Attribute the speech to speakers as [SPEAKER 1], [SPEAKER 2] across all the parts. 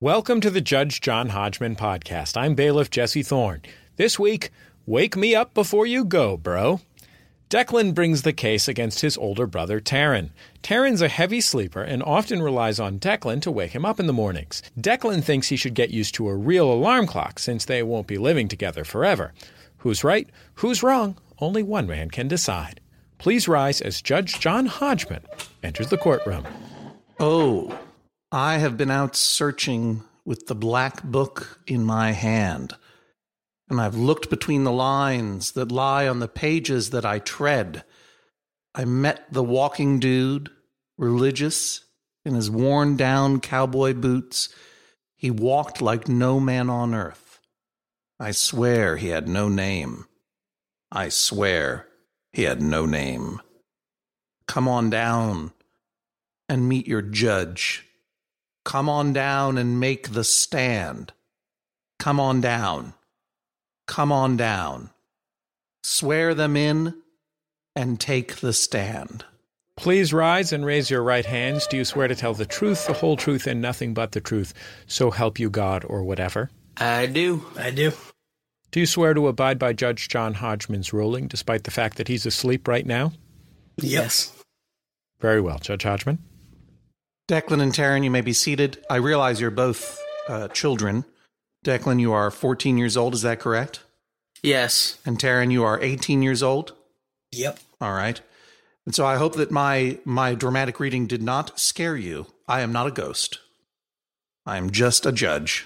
[SPEAKER 1] Welcome to the Judge John Hodgman podcast. I'm bailiff Jesse Thorne. This week, wake me up before you go, bro. Declan brings the case against his older brother, Taryn. Taryn's a heavy sleeper and often relies on Declan to wake him up in the mornings. Declan thinks he should get used to a real alarm clock since they won't be living together forever. Who's right? Who's wrong? Only one man can decide. Please rise as Judge John Hodgman enters the courtroom.
[SPEAKER 2] Oh, I have been out searching with the black book in my hand, and I've looked between the lines that lie on the pages that I tread. I met the walking dude, religious, in his worn-down cowboy boots. He walked like no man on earth. I swear he had no name. I swear he had no name. Come on down and meet your judge. Come on down and make the stand. Come on down. Come on down. Swear them in and take the stand.
[SPEAKER 1] Please rise and raise your right hands. Do you swear to tell the truth, the whole truth, and nothing but the truth, so help you God or whatever?
[SPEAKER 3] I do.
[SPEAKER 1] Do you swear to abide by Judge John Hodgman's ruling, despite the fact that he's asleep right now?
[SPEAKER 3] Yes.
[SPEAKER 1] Very well, Judge Hodgman.
[SPEAKER 2] Declan and Taryn, you may be seated. I realize you're both children. Declan, you are 14 years old, is that correct?
[SPEAKER 3] Yes.
[SPEAKER 2] And Taryn, you are 18 years old?
[SPEAKER 3] Yep.
[SPEAKER 2] All right. And so I hope that my dramatic reading did not scare you. I am not a ghost. I am just a judge.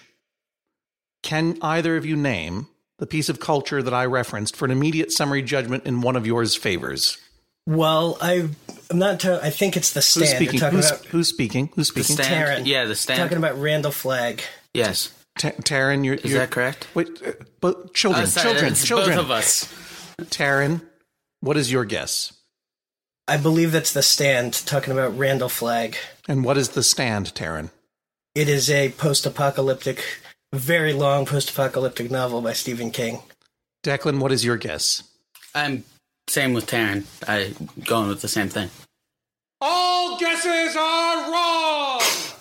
[SPEAKER 2] Can either of you name the piece of culture that I referenced for an immediate summary judgment in one of yours favors?
[SPEAKER 4] Well, I'm not. I think it's the stand.
[SPEAKER 2] Who's speaking? Who's speaking?
[SPEAKER 3] The stand.
[SPEAKER 4] Taryn.
[SPEAKER 3] Yeah, the stand.
[SPEAKER 4] Talking about Randall Flagg.
[SPEAKER 3] Yes.
[SPEAKER 2] Taryn,
[SPEAKER 3] Is that correct?
[SPEAKER 2] Wait, but children.
[SPEAKER 3] Both of us.
[SPEAKER 2] Taryn, what is your guess?
[SPEAKER 4] I believe that's the stand. Talking about Randall Flagg.
[SPEAKER 2] And what is the stand, Taryn?
[SPEAKER 4] It is a post-apocalyptic, very long post-apocalyptic novel by Stephen King.
[SPEAKER 2] Declan, what is your guess?
[SPEAKER 3] I'm same with Taryn. I going with the same thing.
[SPEAKER 2] All guesses are wrong!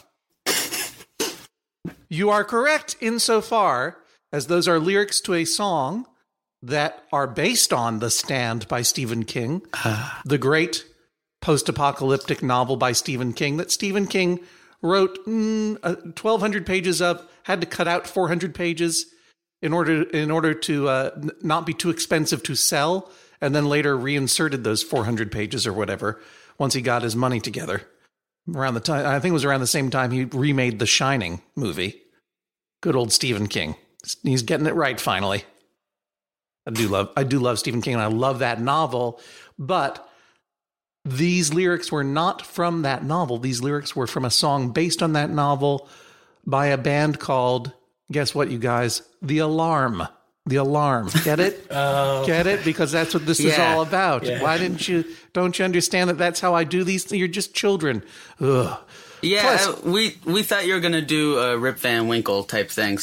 [SPEAKER 2] You are correct insofar as those are lyrics to a song that are based on The Stand by Stephen King, the great post-apocalyptic novel by Stephen King that Stephen King wrote 1,200 pages of, had to cut out 400 pages in order to not be too expensive to sell, and then later reinserted those 400 pages or whatever once he got his money together. Around the time, I think it was around the same time he remade The Shining movie. Good old Stephen King. He's getting it right finally. I do love Stephen King, and I love that novel, but these lyrics were not from that novel. These lyrics were from a song based on that novel by a band called, guess what, you guys? The Alarm. The Alarm. Get it? Get it? Because that's what this is all about. Yeah. Why don't you understand that that's how I do these things? You're just children. Ugh.
[SPEAKER 3] Yeah,
[SPEAKER 2] Plus,
[SPEAKER 3] we thought you were going to do a Rip Van Winkle type thing.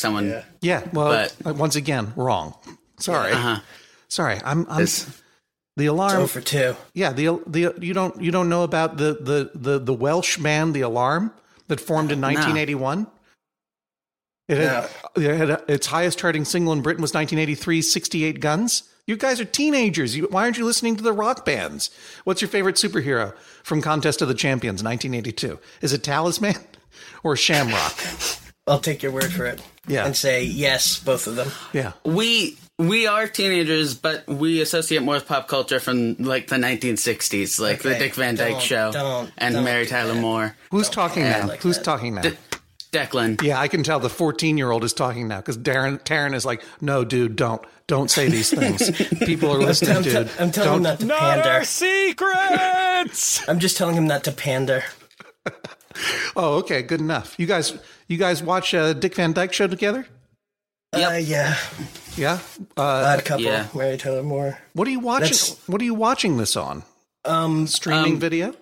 [SPEAKER 2] Once again, wrong. Sorry. Sorry. I'm The Alarm.
[SPEAKER 4] It's 0 for 2. Yeah,
[SPEAKER 2] you don't know about the Welsh band The Alarm that formed in 1981? It had its highest charting single in Britain was 1983's 68 Guns. You guys are teenagers. Why aren't you listening to the rock bands? What's your favorite superhero from Contest of the Champions 1982? Is it Talisman or Shamrock?
[SPEAKER 4] I'll take your word for it.
[SPEAKER 2] Yeah.
[SPEAKER 4] And say yes, both of them.
[SPEAKER 2] Yeah.
[SPEAKER 3] We are teenagers, but we associate more with pop culture from like the 1960s, like the Dick Van Dyke Show and Mary Tyler Moore.
[SPEAKER 2] Who's talking now? Who's talking now?
[SPEAKER 3] Declan.
[SPEAKER 2] Yeah, I can tell the 14-year-old is talking now because Taryn is like, no, dude, don't say these things. People are listening, dude.
[SPEAKER 4] I'm telling him not to pander.
[SPEAKER 1] Not our secrets!
[SPEAKER 4] I'm just telling him not to pander.
[SPEAKER 2] Oh, okay, good enough. You guys watch Dick Van Dyke Show together?
[SPEAKER 3] Yep.
[SPEAKER 4] Yeah.
[SPEAKER 2] Yeah.
[SPEAKER 4] Odd Couple. Yeah. Mary Tyler Moore.
[SPEAKER 2] What are you watching? What are you watching this on? Streaming video.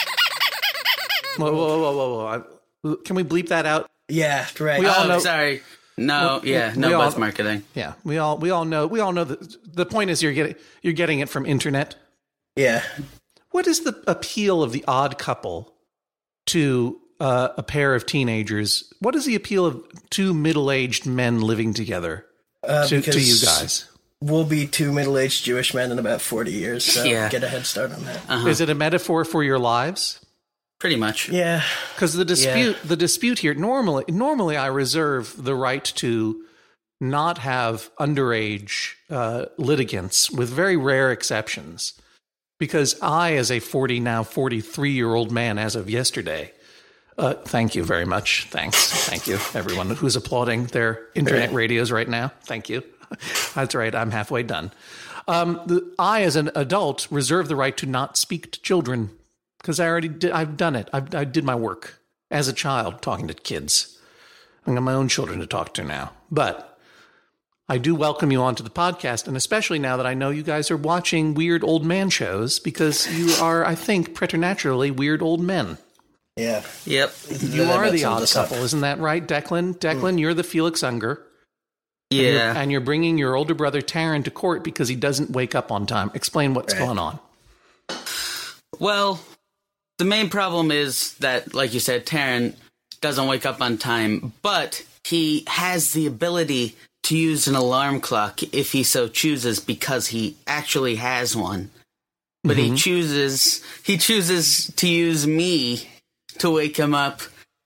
[SPEAKER 2] Whoa. Can we bleep that out?
[SPEAKER 4] Yeah, right.
[SPEAKER 2] We all know.
[SPEAKER 3] Sorry. No, buzz marketing.
[SPEAKER 2] Yeah, we all know. The point is you're getting it from internet.
[SPEAKER 4] Yeah.
[SPEAKER 2] What is the appeal of The Odd Couple to a pair of teenagers, what is the appeal of two middle-aged men living together to you guys?
[SPEAKER 4] We'll be two middle-aged Jewish men in about 40 years, so get a head start on that.
[SPEAKER 2] Uh-huh. Is it a metaphor for your lives?
[SPEAKER 3] Pretty much.
[SPEAKER 4] Yeah.
[SPEAKER 2] Because the dispute here, normally I reserve the right to not have underage litigants, with very rare exceptions. Because I, as a 43-year-old man as of yesterday, thank you very much. Thank you, everyone who's applauding their internet radios right now. Thank you. That's right. I'm halfway done. I, as an adult, reserve the right to not speak to children because I've done it. I did my work as a child talking to kids. I got my own children to talk to now. But I do welcome you onto the podcast, and especially now that I know you guys are watching weird old man shows because you are, I think, preternaturally weird old men.
[SPEAKER 4] Yeah.
[SPEAKER 3] Yep.
[SPEAKER 2] You are the odd couple, isn't that right, Declan? Declan, you're the Felix Unger.
[SPEAKER 3] Yeah.
[SPEAKER 2] And you're bringing your older brother Taran to court because he doesn't wake up on time. Explain what's going on.
[SPEAKER 3] Well, the main problem is that, like you said, Taran doesn't wake up on time, but he has the ability to use an alarm clock if he so chooses because he actually has one. But he chooses to use me to wake him up.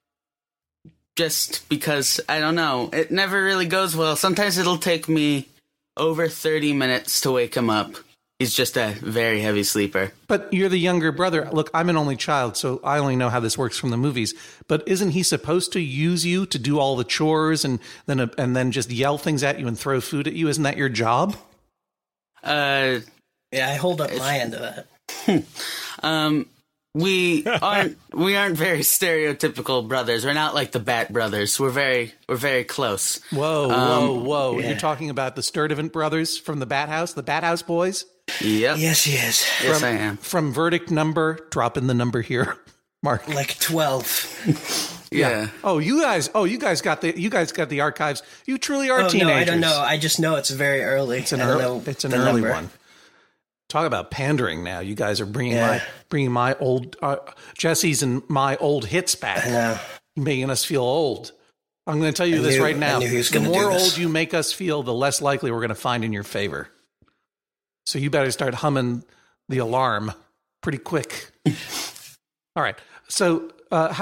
[SPEAKER 3] Just because, I don't know, it never really goes well. Sometimes it'll take me over 30 minutes to wake him up. He's just a very heavy sleeper.
[SPEAKER 2] But you're the younger brother. Look, I'm an only child, so I only know how this works from the movies. But isn't he supposed to use you to do all the chores and then just yell things at you and throw food at you? Isn't that your job?
[SPEAKER 4] Yeah, I hold up my end of that.
[SPEAKER 3] We aren't very stereotypical brothers. We're not like the Bat brothers. We're very close.
[SPEAKER 2] Whoa. Yeah. You're talking about the Sturdivant brothers from the Bat House boys?
[SPEAKER 3] Yep.
[SPEAKER 4] Yes, he is.
[SPEAKER 3] Yes, I am.
[SPEAKER 2] From verdict number, drop in the number here, Mark.
[SPEAKER 4] Like 12.
[SPEAKER 3] Yeah.
[SPEAKER 2] Oh, you guys got the archives. You truly are teenagers.
[SPEAKER 4] No, I don't know. I just know it's very early.
[SPEAKER 2] It's an early one. Talk about pandering now. You guys are bringing my old Jesse's and my old hits back.
[SPEAKER 4] I know.
[SPEAKER 2] Making us feel old. I'm going to tell you this right now. The more old you make us feel, the less likely we're going to find in your favor. So you better start humming the alarm pretty quick. All right. So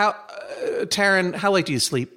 [SPEAKER 2] Taran, how late do you sleep?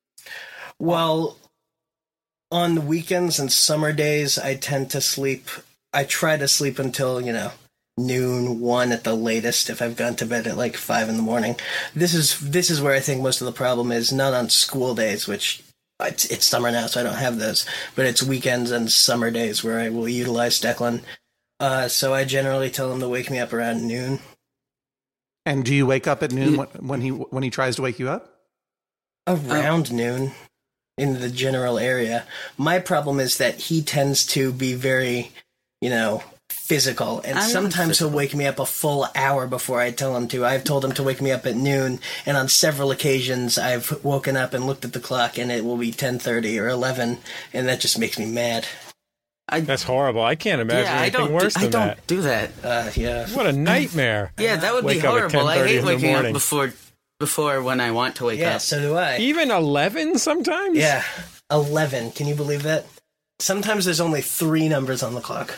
[SPEAKER 4] Well, on the weekends and summer days, I tend to sleep. I try to sleep until, noon, 1 at the latest if I've gone to bed at like 5 in the morning. This is where I think most of the problem is, not on school days, which it's summer now, so I don't have those, but it's weekends and summer days where I will utilize Declan. So I generally tell him to wake me up around noon.
[SPEAKER 2] And do you wake up at noon when he tries to wake you up?
[SPEAKER 4] Around noon in the general area. My problem is that he tends to be very, physical, and sometimes he'll wake me up a full hour before I tell him to. I've told him to wake me up at noon, and on several occasions I've woken up and looked at the clock and it will be 10:30 or 11, and that just makes me mad.
[SPEAKER 1] That's horrible. I can't imagine anything worse than that.
[SPEAKER 3] I don't do that.
[SPEAKER 4] Yeah.
[SPEAKER 1] What a nightmare.
[SPEAKER 3] Yeah, that would be horrible. I hate waking up before when I want to wake up.
[SPEAKER 4] Yeah, so do I.
[SPEAKER 1] Even 11 sometimes?
[SPEAKER 4] Yeah, 11. Can you believe that? Sometimes there's only 3 numbers on the clock.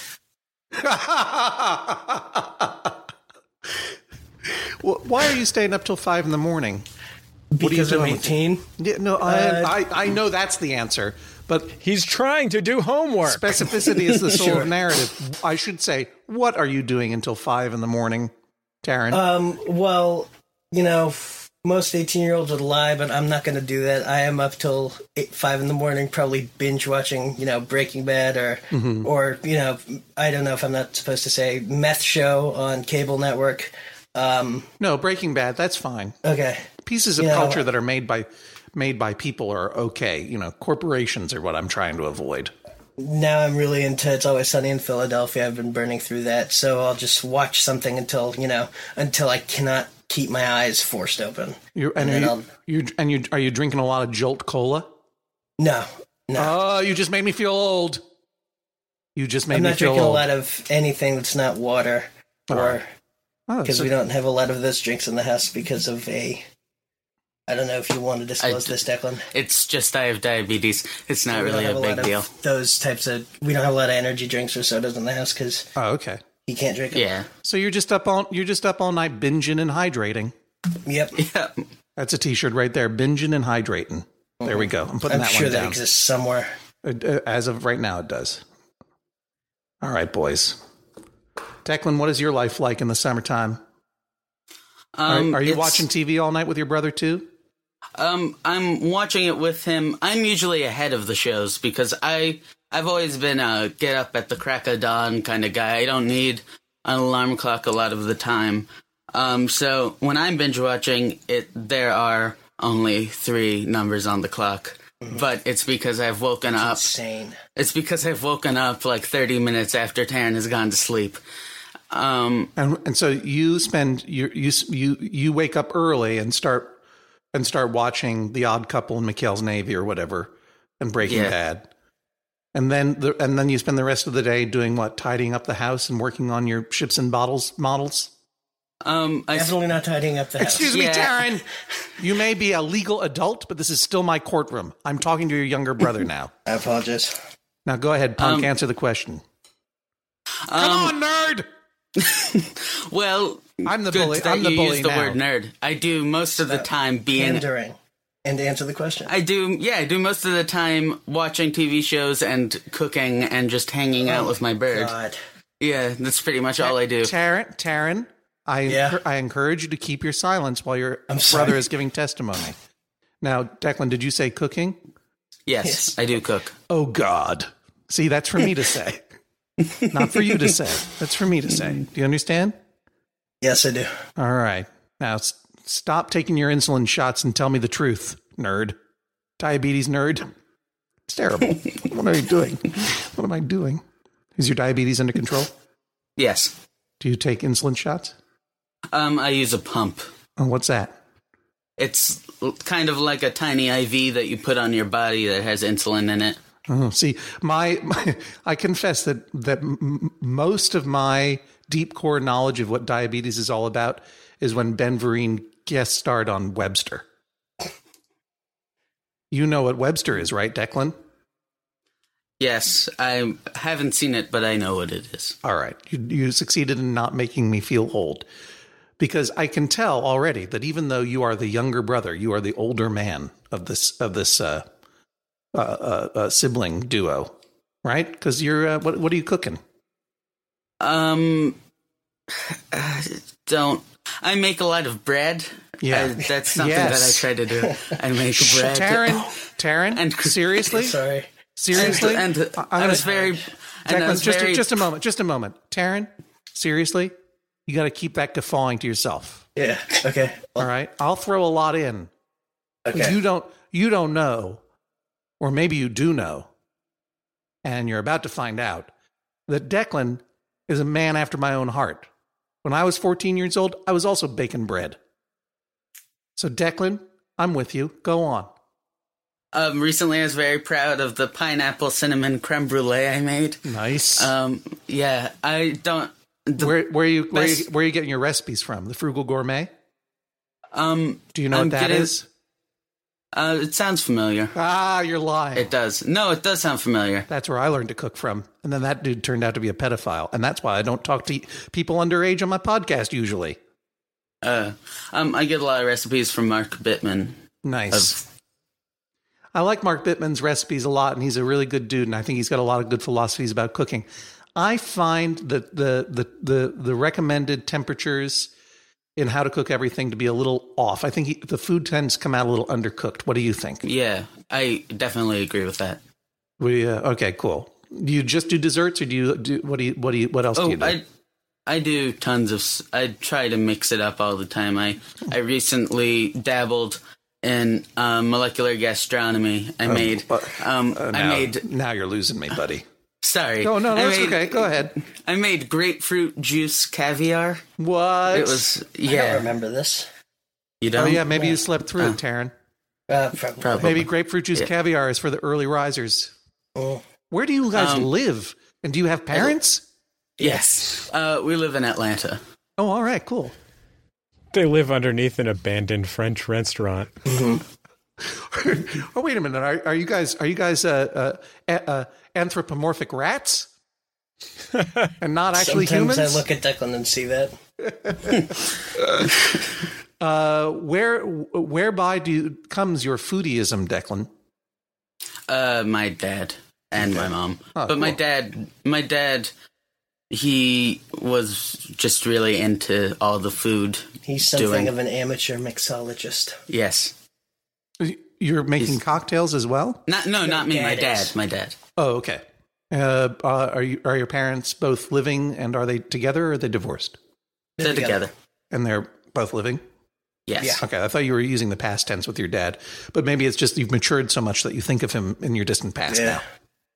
[SPEAKER 2] Why are you staying up till 5 in the morning?
[SPEAKER 4] Because I'm 18?
[SPEAKER 2] Yeah, no, I know that's the answer, but
[SPEAKER 1] he's trying to do homework.
[SPEAKER 2] Specificity is the soul of narrative. I should say, what are you doing until 5 in the morning, Taran?
[SPEAKER 4] Well, most 18-year-olds would lie, but I'm not going to do that. I am up till 5 in the morning, probably binge watching, Breaking Bad or I don't know if I'm not supposed to say Meth Show on cable network.
[SPEAKER 2] No, Breaking Bad, that's fine.
[SPEAKER 4] Okay.
[SPEAKER 2] Pieces of culture that are made by people are okay. Corporations are what I'm trying to avoid.
[SPEAKER 4] Now I'm really into It's Always Sunny in Philadelphia. I've been burning through that, so I'll just watch something until I cannot keep my eyes forced open.
[SPEAKER 2] Are you drinking a lot of Jolt Cola?
[SPEAKER 4] No.
[SPEAKER 2] Oh, you just made me feel old. I'm
[SPEAKER 4] not drinking a lot of anything that's not water, because we don't have a lot of those drinks in the house because of a I don't know if you want to disclose this, Declan.
[SPEAKER 3] It's just I have diabetes. It's not
[SPEAKER 4] We don't
[SPEAKER 3] really
[SPEAKER 4] have
[SPEAKER 3] a big
[SPEAKER 4] lot
[SPEAKER 3] deal.
[SPEAKER 4] of those types of. We don't have a lot of energy drinks or sodas in the house because
[SPEAKER 2] Oh, okay.
[SPEAKER 4] he can't drink them.
[SPEAKER 3] Yeah.
[SPEAKER 2] So you're just up all night binging and hydrating.
[SPEAKER 4] Yep.
[SPEAKER 3] Yeah.
[SPEAKER 2] That's a T-shirt right there. Binging and hydrating. There we go. I'm putting
[SPEAKER 4] I'm
[SPEAKER 2] that
[SPEAKER 4] sure
[SPEAKER 2] one
[SPEAKER 4] that
[SPEAKER 2] down.
[SPEAKER 4] exists somewhere.
[SPEAKER 2] As of right now, it does. All right, boys. Declan, what is your life like in the summertime? Are you watching TV all night with your brother too?
[SPEAKER 3] I'm watching it with him. I'm usually ahead of the shows because I've always been a get up at the crack of dawn kind of guy. I don't need an alarm clock a lot of the time. So when I'm binge watching it, there are only 3 numbers on the clock. But it's because I've woken up.
[SPEAKER 4] Insane.
[SPEAKER 3] It's because I've woken up like 30 minutes after Taryn has gone to sleep.
[SPEAKER 2] And so you spend you wake up early and start watching The Odd Couple and McHale's Navy or whatever and Breaking Bad. And then you spend the rest of the day doing what? Tidying up the house and working on your ships and bottles models?
[SPEAKER 4] Definitely not tidying up the house.
[SPEAKER 2] Excuse me, Taryn. You may be a legal adult, but this is still my courtroom. I'm talking to your younger brother now.
[SPEAKER 4] I apologize.
[SPEAKER 2] Now go ahead, Punk, answer the question. Come on, nerd!
[SPEAKER 3] Well,
[SPEAKER 2] I'm the
[SPEAKER 3] good
[SPEAKER 2] bully.
[SPEAKER 3] that
[SPEAKER 2] I'm the
[SPEAKER 3] you
[SPEAKER 2] bully
[SPEAKER 3] use the
[SPEAKER 2] now.
[SPEAKER 3] word nerd. I do most of the time being
[SPEAKER 4] Pandering. And to answer the question.
[SPEAKER 3] I do most of the time watching TV shows and cooking and just hanging out with my bird.
[SPEAKER 4] God.
[SPEAKER 3] Yeah, that's pretty much all I do.
[SPEAKER 2] Taryn, I encourage you to keep your silence while your brother is giving testimony. Now, Declan, did you say cooking?
[SPEAKER 3] Yes, I do cook.
[SPEAKER 2] Oh, God. See, that's for me to say. Not for you to say. That's for me to say. Do you understand?
[SPEAKER 4] Yes, I do.
[SPEAKER 2] All right. Now, stop taking your insulin shots and tell me the truth, nerd. Diabetes nerd. It's terrible. What are you doing? What am I doing? Is your diabetes under control?
[SPEAKER 3] Yes.
[SPEAKER 2] Do you take insulin shots?
[SPEAKER 3] I use a pump.
[SPEAKER 2] Oh, what's that?
[SPEAKER 3] It's kind of like a tiny IV that you put on your body that has insulin in it.
[SPEAKER 2] Oh, see, I confess that most of my deep core knowledge of what diabetes is all about is when Ben Vereen guest starred on Webster. You know what Webster is, right, Declan?
[SPEAKER 3] Yes, I haven't seen it, but I know what it is.
[SPEAKER 2] All right. You succeeded in not making me feel old. Because I can tell already that even though you are the younger brother, you are the older man of this sibling duo, right? Because you're what are you cooking?
[SPEAKER 3] I make a lot of bread.
[SPEAKER 2] Yeah,
[SPEAKER 3] that's something that I try to do. I make bread.
[SPEAKER 2] Taryn,
[SPEAKER 3] and
[SPEAKER 2] seriously,
[SPEAKER 4] Seriously,
[SPEAKER 3] and I was very.
[SPEAKER 2] Declan, just a moment, Taryn, seriously, you got to keep that guffawing to yourself.
[SPEAKER 4] Yeah. Okay.
[SPEAKER 2] All right, I'll throw a lot in.
[SPEAKER 4] Okay.
[SPEAKER 2] You don't know, or maybe you do know, and you're about to find out that Declan is a man after my own heart. When I was 14 years old, I was also baking bread. So Declan, I'm with you. Go on.
[SPEAKER 3] Recently, I was very proud of the pineapple cinnamon creme brulee I made.
[SPEAKER 2] Nice.
[SPEAKER 3] Yeah, I don't.
[SPEAKER 2] Where are you getting your recipes from? The Frugal Gourmet? Do you know what that is?
[SPEAKER 3] It sounds familiar.
[SPEAKER 2] Ah, you're lying.
[SPEAKER 3] It does. No, it does sound familiar.
[SPEAKER 2] That's where I learned to cook from. And then that dude turned out to be a pedophile. And that's why I don't talk to people underage on my podcast usually.
[SPEAKER 3] I get a lot of recipes from Mark Bittman.
[SPEAKER 2] Nice. I like Mark Bittman's recipes a lot, and he's a really good dude, and I think he's got a lot of good philosophies about cooking. I find that the recommended temperatures in how to cook everything to be a little off. I think the food tends to come out a little undercooked. What do you think?
[SPEAKER 3] Yeah, I definitely agree with that.
[SPEAKER 2] Okay, cool. Do you just do desserts, or do you do what else do you do?
[SPEAKER 3] I do tons of. I try to mix it up all the time. I recently dabbled in molecular gastronomy. Now
[SPEAKER 2] you're losing me, buddy.
[SPEAKER 3] Sorry.
[SPEAKER 2] Oh, no, that's okay. Go ahead.
[SPEAKER 3] I made grapefruit juice caviar.
[SPEAKER 2] What?
[SPEAKER 3] It was,
[SPEAKER 4] I don't remember this.
[SPEAKER 3] You don't?
[SPEAKER 2] Oh, yeah, maybe you slept through it, Taryn.
[SPEAKER 4] Probably.
[SPEAKER 2] Maybe grapefruit juice caviar is for the early risers.
[SPEAKER 4] Oh.
[SPEAKER 2] Where do you guys live? And do you have parents?
[SPEAKER 3] Yes. We live in Atlanta.
[SPEAKER 2] Oh, all right, cool.
[SPEAKER 1] They live underneath an abandoned French restaurant.
[SPEAKER 2] Oh, wait a minute. Are you guys anthropomorphic rats? And not actually
[SPEAKER 4] Sometimes
[SPEAKER 2] humans?
[SPEAKER 4] I look at Declan and see that.
[SPEAKER 2] Whereby comes your foodieism, Declan?
[SPEAKER 3] My dad and my mom.
[SPEAKER 2] Oh,
[SPEAKER 3] but
[SPEAKER 2] cool.
[SPEAKER 3] my dad, he was just really into all the food.
[SPEAKER 4] He's something of an amateur mixologist.
[SPEAKER 3] Yes.
[SPEAKER 2] You're making cocktails as well?
[SPEAKER 3] Not me. My dad.
[SPEAKER 4] is.
[SPEAKER 3] My dad.
[SPEAKER 2] Oh, okay. Are your parents both living, and are they together or are they divorced?
[SPEAKER 3] They're together.
[SPEAKER 2] And they're both living?
[SPEAKER 3] Yes.
[SPEAKER 4] Yeah.
[SPEAKER 2] Okay, I thought you were using the past tense with your dad, but maybe it's just you've matured so much that you think of him in your distant past
[SPEAKER 4] Yeah.
[SPEAKER 2] now.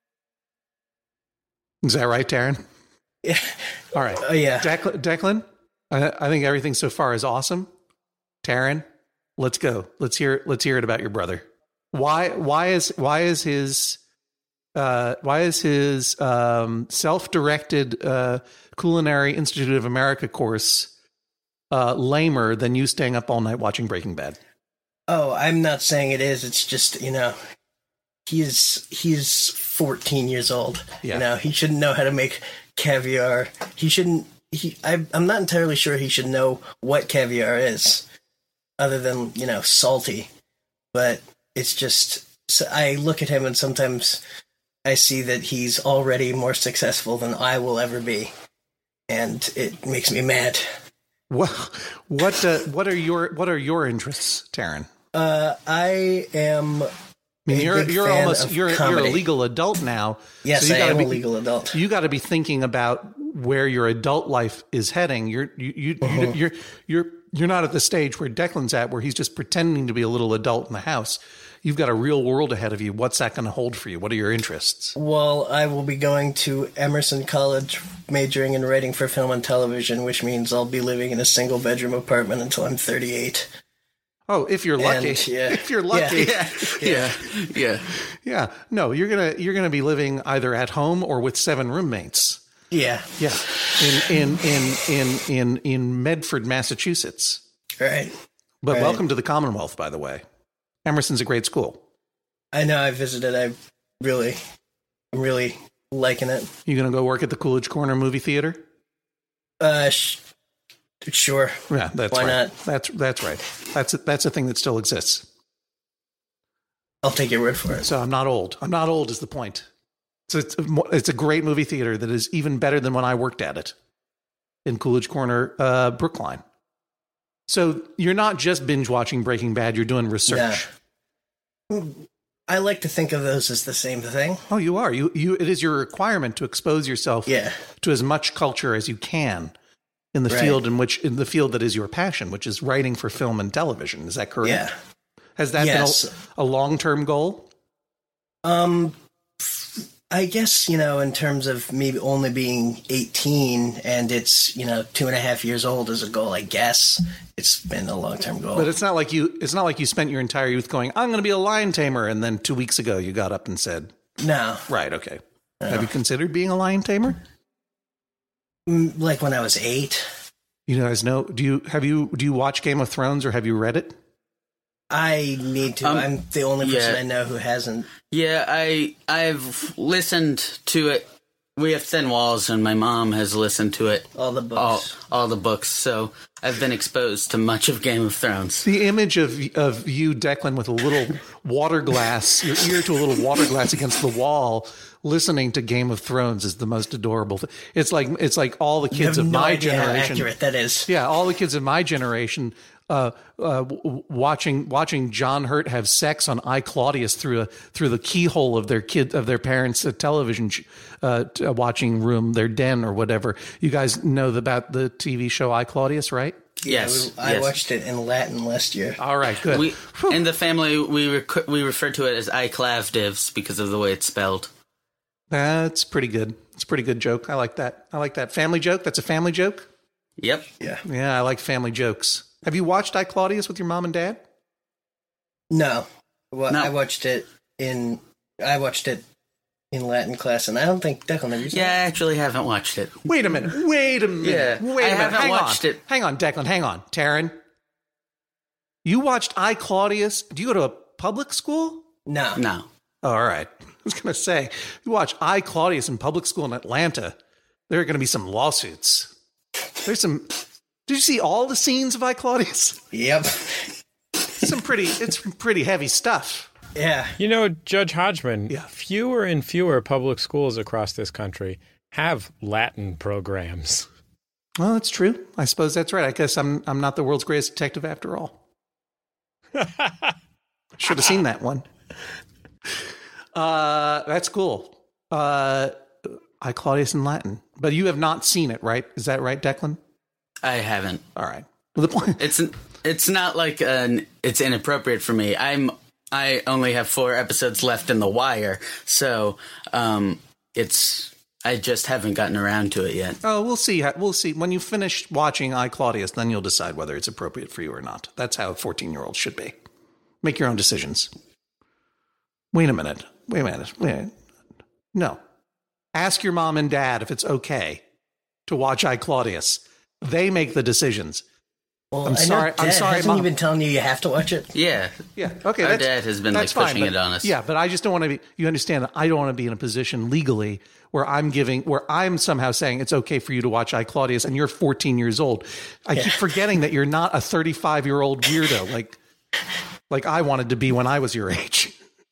[SPEAKER 2] Is that right, Taryn?
[SPEAKER 4] Yeah.
[SPEAKER 2] All right.
[SPEAKER 4] Oh, yeah.
[SPEAKER 2] Declan, I think everything so far is awesome. Taryn, let's go. Let's hear it about your brother. Why is his self-directed Culinary Institute of America course lamer than you staying up all night watching Breaking Bad?
[SPEAKER 4] Oh, I'm not saying it is. It's just, he's 14 years old.
[SPEAKER 2] Yeah.
[SPEAKER 4] He shouldn't know how to make caviar. I'm not entirely sure he should know what caviar is, other than, salty. But it's just, so I look at him and sometimes I see that he's already more successful than I will ever be. And it makes me mad.
[SPEAKER 2] What are your interests, Taryn?
[SPEAKER 4] I am.
[SPEAKER 2] You're a
[SPEAKER 4] comedy.
[SPEAKER 2] legal adult now.
[SPEAKER 4] Yes,
[SPEAKER 2] so
[SPEAKER 4] I am a legal adult.
[SPEAKER 2] You got to be thinking about where your adult life is heading. You're not at the stage where Declan's at, where he's just pretending to be a little adult in the house. You've got a real world ahead of you. What's that going to hold for you? What are your interests?
[SPEAKER 4] Well, I will be going to Emerson College, majoring in writing for film and television, which means I'll be living in a single-bedroom apartment until I'm 38.
[SPEAKER 2] Oh, if you're lucky.
[SPEAKER 4] And, yeah.
[SPEAKER 2] If you're lucky.
[SPEAKER 3] Yeah.
[SPEAKER 2] Yeah. No, you're gonna be living either at home or with 7 roommates.
[SPEAKER 4] Yeah.
[SPEAKER 2] Yeah. In Medford, Massachusetts.
[SPEAKER 4] Right.
[SPEAKER 2] But
[SPEAKER 4] Right.
[SPEAKER 2] welcome to the Commonwealth, by the way. Emerson's a great school.
[SPEAKER 4] I know. I visited. I'm really liking it.
[SPEAKER 2] You gonna go work at the Coolidge Corner movie theater?
[SPEAKER 4] Sure.
[SPEAKER 2] Yeah, that's
[SPEAKER 4] Why
[SPEAKER 2] right.
[SPEAKER 4] not?
[SPEAKER 2] That's right. That's a thing that still exists.
[SPEAKER 4] I'll take your word for it.
[SPEAKER 2] So I'm not old. I'm not old is the point. So it's a great movie theater that is even better than when I worked at it in Coolidge Corner, Brookline. So you're not just binge watching Breaking Bad. You're doing research.
[SPEAKER 4] No. I like to think of those as the same thing.
[SPEAKER 2] Oh, you are. It is your requirement to expose yourself to as much culture as you can in the field in the field that is your passion, which is writing for film and television. Is that correct?
[SPEAKER 4] Yeah.
[SPEAKER 2] Has that been a long-term goal?
[SPEAKER 4] I guess, in terms of me only being 18 and it's, 2.5 years old as a goal, I guess it's been a long-term goal.
[SPEAKER 2] But it's not like you spent your entire youth going, I'm going to be a lion tamer. And then 2 weeks ago you got up and said,
[SPEAKER 4] no.
[SPEAKER 2] Right. Okay.
[SPEAKER 4] No.
[SPEAKER 2] Have you considered being a lion tamer?
[SPEAKER 4] Like when I was 8.
[SPEAKER 2] You guys know, do you watch Game of Thrones or have you read it?
[SPEAKER 4] I need to. I'm the only person I know who hasn't.
[SPEAKER 3] Yeah, I've listened to it. We have thin walls, and my mom has listened to it.
[SPEAKER 4] All the books.
[SPEAKER 3] All the books. So I've been exposed to much of Game of Thrones.
[SPEAKER 2] The image of you, Declan, with a little water glass, your ear to a little water glass against the wall, listening to Game of Thrones is the most adorable thing. It's like all the kids of my generation.
[SPEAKER 4] How accurate that is.
[SPEAKER 2] Yeah, all the kids of my generation watching John Hurt have sex on iClaudius through the keyhole of their parents' television watching room, their den or whatever. You guys know about the TV show iClaudius, right?
[SPEAKER 3] Yes,
[SPEAKER 4] I watched it in Latin last year.
[SPEAKER 2] All right, good.
[SPEAKER 3] In the family, we refer to it as iClavdivs because of the way it's spelled.
[SPEAKER 2] That's pretty good. It's a pretty good joke. I like that. Family joke. That's a family joke.
[SPEAKER 3] Yep.
[SPEAKER 2] Yeah, I like family jokes. Have you watched iClaudius with your mom and dad?
[SPEAKER 4] No. Well,
[SPEAKER 3] No.
[SPEAKER 4] I watched it in Latin class, and I don't think Declan have you seen
[SPEAKER 3] Yeah, I
[SPEAKER 4] it?
[SPEAKER 3] actually haven't watched it.
[SPEAKER 2] Wait a minute.
[SPEAKER 3] Yeah, I haven't watched it.
[SPEAKER 2] Hang on, Declan. Hang on. Taryn, You watched I, Claudius. Do you go to a public school?
[SPEAKER 4] No.
[SPEAKER 3] No.
[SPEAKER 2] Oh, all right. I was going to say, you watch I, Claudius in public school in Atlanta, there are going to be some lawsuits. There's some. Did you see all the scenes of I, Claudius?
[SPEAKER 4] Yep.
[SPEAKER 2] It's pretty heavy stuff.
[SPEAKER 4] Yeah.
[SPEAKER 1] You know, Judge Hodgman,
[SPEAKER 2] Yeah.
[SPEAKER 1] fewer and fewer public schools across this country have Latin programs.
[SPEAKER 2] Well, that's true. I suppose that's right. I guess I'm not the world's greatest detective after all. Should have seen that one. That's cool. I, Claudius in Latin. But you have not seen it, right? Is that right, Declan?
[SPEAKER 3] I haven't.
[SPEAKER 2] All right. Well, the point.
[SPEAKER 3] It's not like it's inappropriate for me. I only have 4 episodes left in The Wire, so I just haven't gotten around to it yet.
[SPEAKER 2] Oh, we'll see. We'll see. When you finish watching I, Claudius, then you'll decide whether it's appropriate for you or not. That's how 14-year-olds should be. Make your own decisions. Wait a minute. No. Ask your mom and dad if it's okay to watch I, Claudius. They make the decisions.
[SPEAKER 4] Well,
[SPEAKER 2] I'm sorry.
[SPEAKER 4] Hasn't
[SPEAKER 2] Mom.
[SPEAKER 4] he been telling you have to watch it?
[SPEAKER 3] Yeah.
[SPEAKER 2] Yeah. Okay.
[SPEAKER 3] Our dad has been
[SPEAKER 2] that's
[SPEAKER 3] pushing
[SPEAKER 2] fine,
[SPEAKER 3] it on us.
[SPEAKER 2] Yeah, but I just don't want to be. You understand that I don't want to be in a position legally where I'm somehow saying it's okay for you to watch I, Claudius, and you're 14 years old. I keep forgetting that you're not a 35-year-old weirdo like I wanted to be when I was your age.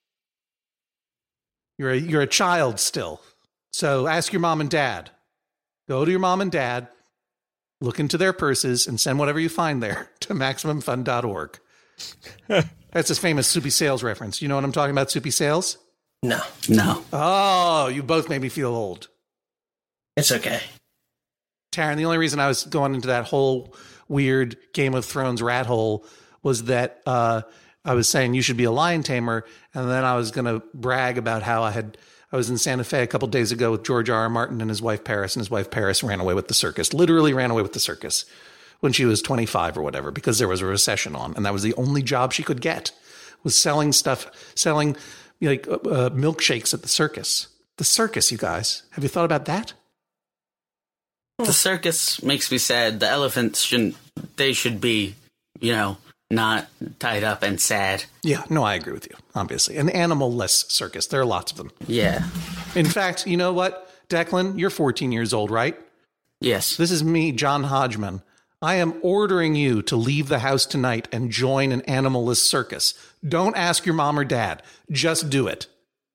[SPEAKER 2] You're a child still. So ask your mom and dad. Go to your mom and dad. Look into their purses and send whatever you find there to MaximumFun.org. That's his famous Soupy Sales reference. You know what I'm talking about, Soupy Sales?
[SPEAKER 4] No.
[SPEAKER 2] Oh, you both made me feel old.
[SPEAKER 4] It's okay.
[SPEAKER 2] Taryn, the only reason I was going into that whole weird Game of Thrones rat hole was that I was saying you should be a lion tamer, and then I was going to brag about how I was in Santa Fe a couple days ago with George R. R. Martin and his wife Paris, and his wife Paris ran away with the circus, literally ran away with the circus when she was 25 or whatever, because there was a recession on, and that was the only job she could get, was selling milkshakes at the circus. The circus, you guys. Have you thought about that?
[SPEAKER 3] The circus makes me sad. The elephants should be, not tied up and sad.
[SPEAKER 2] Yeah, no, I agree with you, obviously. An animal-less circus. There are lots of them.
[SPEAKER 3] Yeah.
[SPEAKER 2] In fact, you know what, Declan? You're 14 years old, right?
[SPEAKER 3] Yes.
[SPEAKER 2] This is me, John Hodgman. I am ordering you to leave the house tonight and join an animal-less circus. Don't ask your mom or dad. Just do it.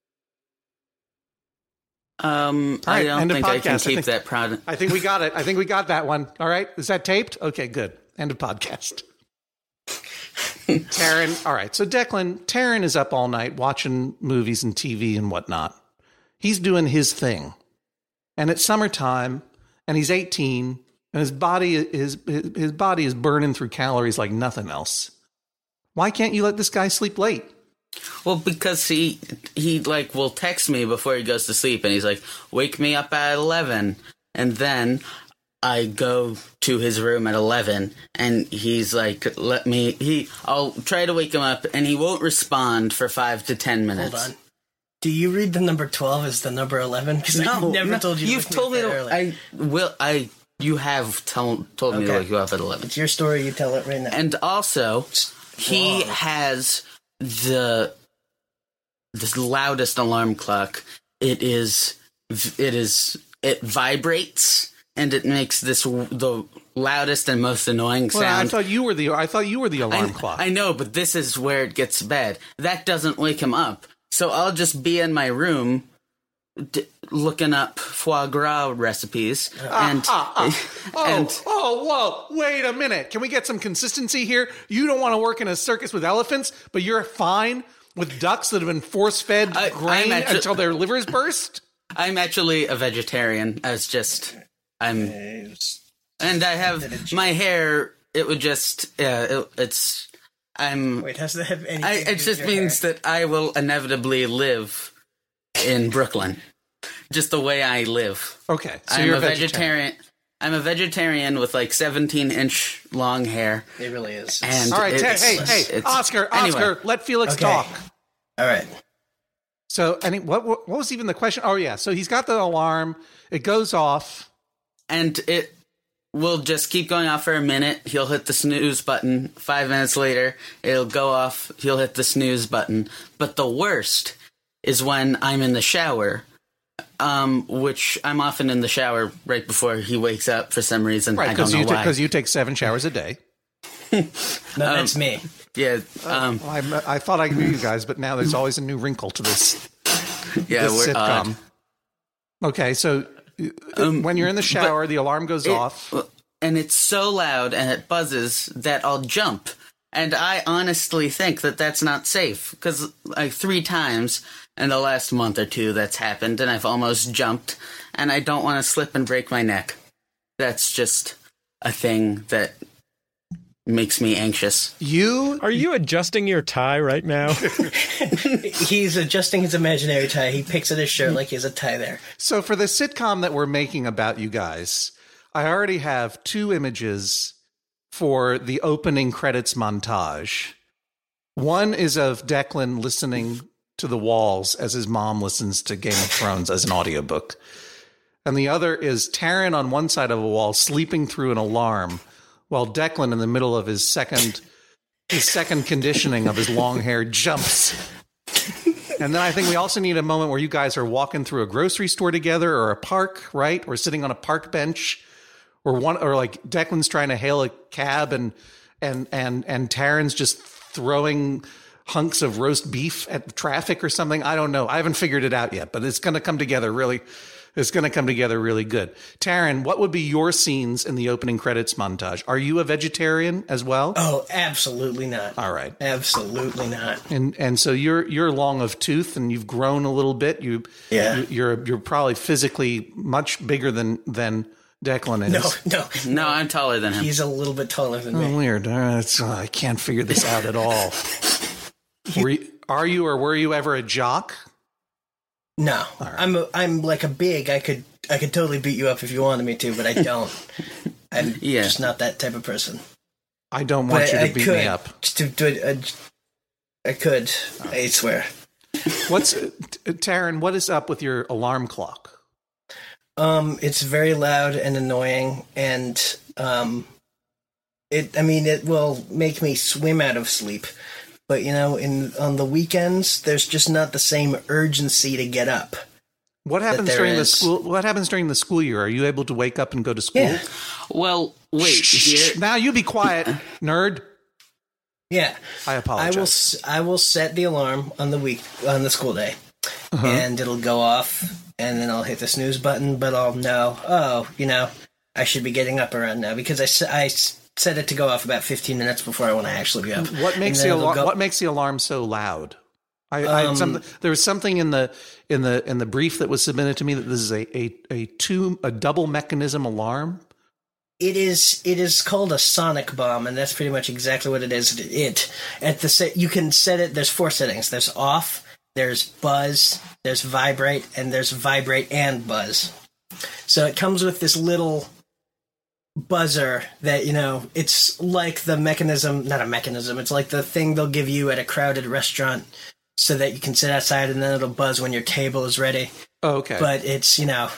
[SPEAKER 3] I don't think I can keep that proud.
[SPEAKER 2] I think we got it. I think we got that one. All right. Is that taped? Okay, good. End of podcast. Taryn. All right. So Declan, Taryn is up all night watching movies and TV and whatnot. He's doing his thing. And it's summertime and he's 18 and his body is burning through calories like nothing else. Why can't you let this guy sleep late?
[SPEAKER 3] Well, because he will text me before he goes to sleep, and he's like, "Wake me up at 11," and then I go to his room at 11, and he's like, I'll try to wake him up, and he won't respond for 5 to 10 minutes.
[SPEAKER 4] Hold on. Do you read the number 12 as the number 11? Because I never told you.
[SPEAKER 3] You've told me to. You have told me to wake you up at 11.
[SPEAKER 4] It's your story. You tell it right now.
[SPEAKER 3] And also, he has the loudest alarm clock. It vibrates and it makes the loudest and most annoying sound.
[SPEAKER 2] Well, I thought you were the alarm clock.
[SPEAKER 3] I know, but this is where it gets bad. That doesn't wake him up. So I'll just be in my room looking up foie gras recipes
[SPEAKER 2] whoa, wait a minute. Can we get some consistency here? You don't want to work in a circus with elephants, but you're fine with ducks that have been force-fed grain until their livers burst?
[SPEAKER 3] I'm actually a vegetarian. And I have my hair. It would just. Wait,
[SPEAKER 4] has that have anything?
[SPEAKER 3] It just means that I will inevitably live in Brooklyn, just the way I live.
[SPEAKER 2] Okay, so
[SPEAKER 3] I'm
[SPEAKER 2] you're
[SPEAKER 3] a vegetarian. I'm a vegetarian with 17-inch long hair.
[SPEAKER 4] It really is.
[SPEAKER 3] And
[SPEAKER 2] all right, hey, Oscar, let Felix talk.
[SPEAKER 4] All right.
[SPEAKER 2] So, what was even the question? Oh, yeah. So he's got the alarm. It goes off.
[SPEAKER 3] And will just keep going off for a minute. He'll hit the snooze button. 5 minutes later, it'll go off. He'll hit the snooze button. But the worst is when I'm in the shower, which I'm often in the shower right before he wakes up for some reason.
[SPEAKER 2] Right,
[SPEAKER 3] I don't know why.
[SPEAKER 2] Because you take 7 showers a day.
[SPEAKER 4] No, that's me.
[SPEAKER 3] Yeah.
[SPEAKER 2] I thought I knew you guys, but now there's always a new wrinkle to this,
[SPEAKER 3] Yeah,
[SPEAKER 2] this
[SPEAKER 3] we're
[SPEAKER 2] sitcom. Okay, so when you're in the shower, the alarm goes off.
[SPEAKER 3] And it's so loud and it buzzes that I'll jump. And I honestly think that that's not safe. Because like 3 times in the last month or 2 that's happened, and I've almost jumped. And I don't want to slip and break my neck. That's just a thing that makes me anxious.
[SPEAKER 1] Are you adjusting your tie right now?
[SPEAKER 4] He's adjusting his imaginary tie. He picks at his shirt like he has a tie there.
[SPEAKER 2] So for the sitcom that we're making about you guys, I already have 2 images for the opening credits montage. One is of Declan listening to the walls as his mom listens to Game of Thrones as an audiobook. And the other is Taran on one side of a wall sleeping through an alarm, while Declan, in the middle of his second conditioning of his long hair, jumps. And then I think we also need a moment where you guys are walking through a grocery store together, or a park, right? Or sitting on a park bench, or like Declan's trying to hail a cab, and Taran's just throwing hunks of roast beef at the traffic or something. I don't know. I haven't figured it out yet, but it's going to come together really. It's going to come together really good. Taran, what would be your scenes in the opening credits montage? Are you a vegetarian as well?
[SPEAKER 4] Oh, absolutely not.
[SPEAKER 2] All right.
[SPEAKER 4] Absolutely not.
[SPEAKER 2] And so you're long of tooth and you've grown a little bit. You're probably physically much bigger than Declan is.
[SPEAKER 3] No, I'm taller than him.
[SPEAKER 4] He's a little bit taller than me.
[SPEAKER 2] Weird. I can't figure this out at all. Are you or were you ever a jock?
[SPEAKER 4] No, right. I'm like a big. I could totally beat you up if you wanted me to, but I don't. I'm just not that type of person.
[SPEAKER 2] I don't want you to beat me up.
[SPEAKER 4] I could. Oh. I swear.
[SPEAKER 2] Taran? What is up with your alarm clock?
[SPEAKER 4] It's very loud and annoying, and it will make me swim out of sleep. But, on the weekends, there's just not the same urgency to get up.
[SPEAKER 2] What happens during the school year? Are you able to wake up and go to school?
[SPEAKER 4] Yeah.
[SPEAKER 3] Well, wait.
[SPEAKER 2] Now you be quiet, nerd.
[SPEAKER 4] Yeah.
[SPEAKER 2] I apologize.
[SPEAKER 4] I will set the alarm on the school day, and it'll go off, and then I'll hit the snooze button, but I'll know, I should be getting up around now, because I set it to go off about 15 minutes before I want to actually be up.
[SPEAKER 2] What makes the alarm so loud? There was something in the brief that was submitted to me that this is a double mechanism alarm.
[SPEAKER 4] It is called a sonic bomb, and that's pretty much exactly what it is. You can set it. There's 4 settings. There's off, there's buzz, there's vibrate, and there's vibrate and buzz. So it comes with this little buzzer that, it's like the mechanism, not a mechanism, it's like the thing they'll give you at a crowded restaurant so that you can sit outside, and then it'll buzz when your table is ready.
[SPEAKER 2] Oh, okay.
[SPEAKER 4] But it's, so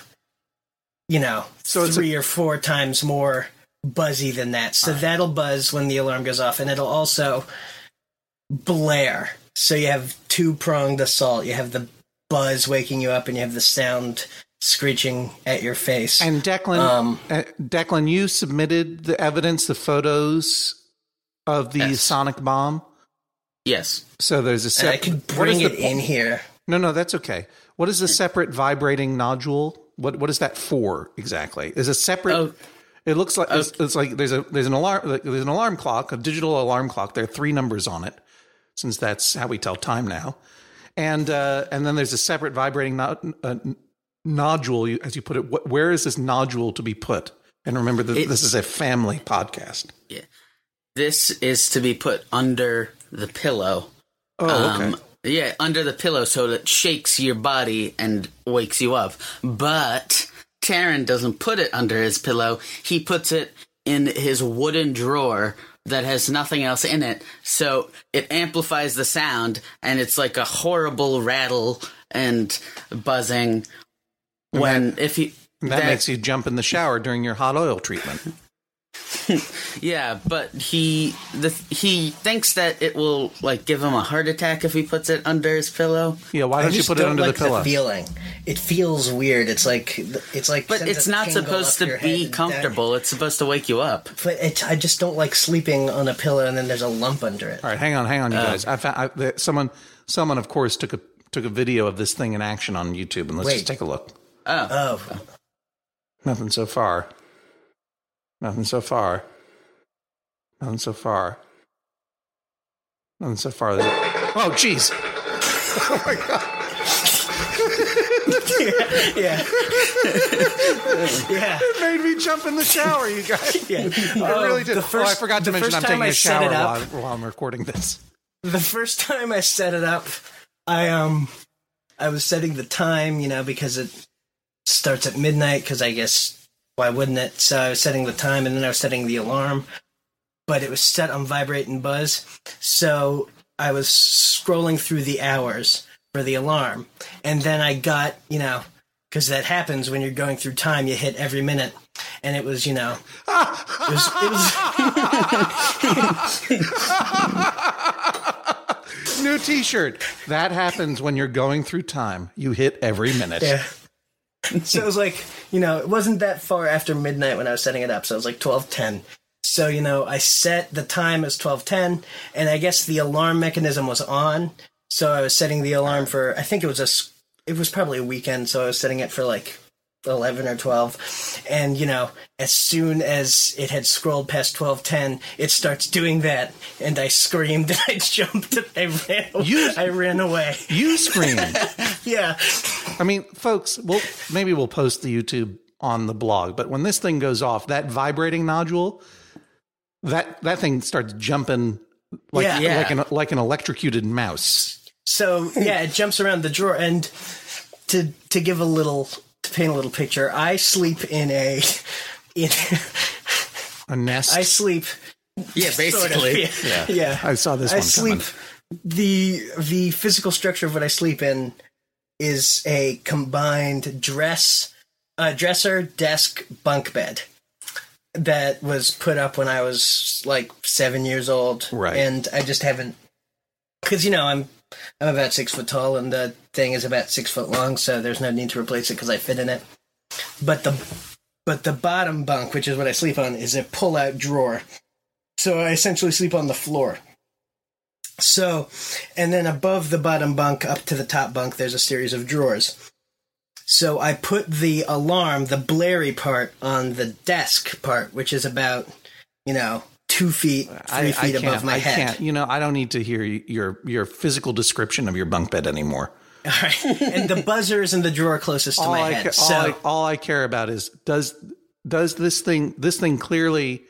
[SPEAKER 4] 3 or 4 times more buzzy than that. So that'll buzz when the alarm goes off, and it'll also blare. So you have 2-pronged assault. You have the buzz waking you up, and you have the sound screeching at your face.
[SPEAKER 2] And Declan, you submitted the evidence, the photos of the sonic bomb?
[SPEAKER 3] Yes.
[SPEAKER 2] So there's a separate...
[SPEAKER 4] I could bring it in here.
[SPEAKER 2] No, that's okay. What is the separate vibrating nodule? What is that for exactly? Is a separate... Oh. It looks like it's like there's an alarm clock, a digital alarm clock. There are 3 numbers on it, since that's how we tell time now. And then there's a separate vibrating nodule, as you put it. Where is this nodule to be put? And remember that this is a family podcast.
[SPEAKER 3] Yeah, this is to be put under the pillow.
[SPEAKER 2] Oh, okay.
[SPEAKER 3] Yeah, under the pillow, so that it shakes your body and wakes you up. But Taran doesn't put it under his pillow. He puts it in his wooden drawer that has nothing else in it. So it amplifies the sound, and it's like a horrible rattle and buzzing. If
[SPEAKER 2] That makes you jump in the shower during your hot oil treatment.
[SPEAKER 3] Yeah, but he thinks that it will like give him a heart attack if he puts it under his pillow.
[SPEAKER 2] Yeah, why don't you put it under the pillow?
[SPEAKER 4] The feeling. It feels weird. It's like.
[SPEAKER 3] But it's not supposed to be comfortable. It's supposed to wake you up.
[SPEAKER 4] But I just don't like sleeping on a pillow and then there's a lump under it.
[SPEAKER 2] All right, hang on, you guys. Someone, of course, took a video of this thing in action on YouTube, and let's just take a look.
[SPEAKER 3] Oh.
[SPEAKER 2] Nothing so far. Nothing so far. Oh, jeez. Oh, my God.
[SPEAKER 4] Yeah.
[SPEAKER 2] It made me jump in the shower, you guys.
[SPEAKER 4] Yeah.
[SPEAKER 2] I really did. I forgot to mention I'm taking a shower while I'm recording this.
[SPEAKER 4] The first time I set it up, I was setting the time, because it starts at midnight, because I guess, why wouldn't it? So I was setting the time, and then I was setting the alarm, but it was set on vibrate and buzz. So I was scrolling through the hours for the alarm, and then I got, because that happens when you're going through time, you hit every minute, and it was, it was
[SPEAKER 2] New T-shirt. That happens when you're going through time. You hit every minute.
[SPEAKER 4] Yeah. So it was like, it wasn't that far after midnight when I was setting it up. So it was like 12:10. So, I set the time as 12:10, and I guess the alarm mechanism was on. So I was setting the alarm for, I think it was probably a weekend. So I was setting it for like 11 or 12. And, as soon as it had scrolled past 12:10, it starts doing that. And I screamed and I jumped and I ran away.
[SPEAKER 2] You screamed.
[SPEAKER 4] Yeah.
[SPEAKER 2] I mean, folks, maybe we'll post the YouTube on the blog, but when this thing goes off, that vibrating nodule, that thing starts jumping like an electrocuted mouse.
[SPEAKER 4] So, it jumps around the drawer. And to paint a little picture, I sleep in a
[SPEAKER 2] nest.
[SPEAKER 4] I sleep.
[SPEAKER 3] Yeah, basically.
[SPEAKER 4] Sort of, yeah.
[SPEAKER 2] I saw this one coming.
[SPEAKER 4] The physical structure of what I sleep in is a combined dresser, desk, bunk bed that was put up when I was like 7 years old.
[SPEAKER 2] Right.
[SPEAKER 4] And I just haven't, because, I'm about 6 foot tall and the thing is about 6 foot long, so there's no need to replace it because I fit in it. But the bottom bunk, which is what I sleep on, is a pull-out drawer. So I essentially sleep on the floor. So, and then above the bottom bunk up to the top bunk, there's a series of drawers. So I put the alarm, the blary part, on the desk part, which is about, 2 feet, 3 feet above my head.
[SPEAKER 2] I don't need to hear your physical description of your bunk bed anymore.
[SPEAKER 4] All right. And the buzzer is in the drawer closest to my head.
[SPEAKER 2] All I care about is does this thing clearly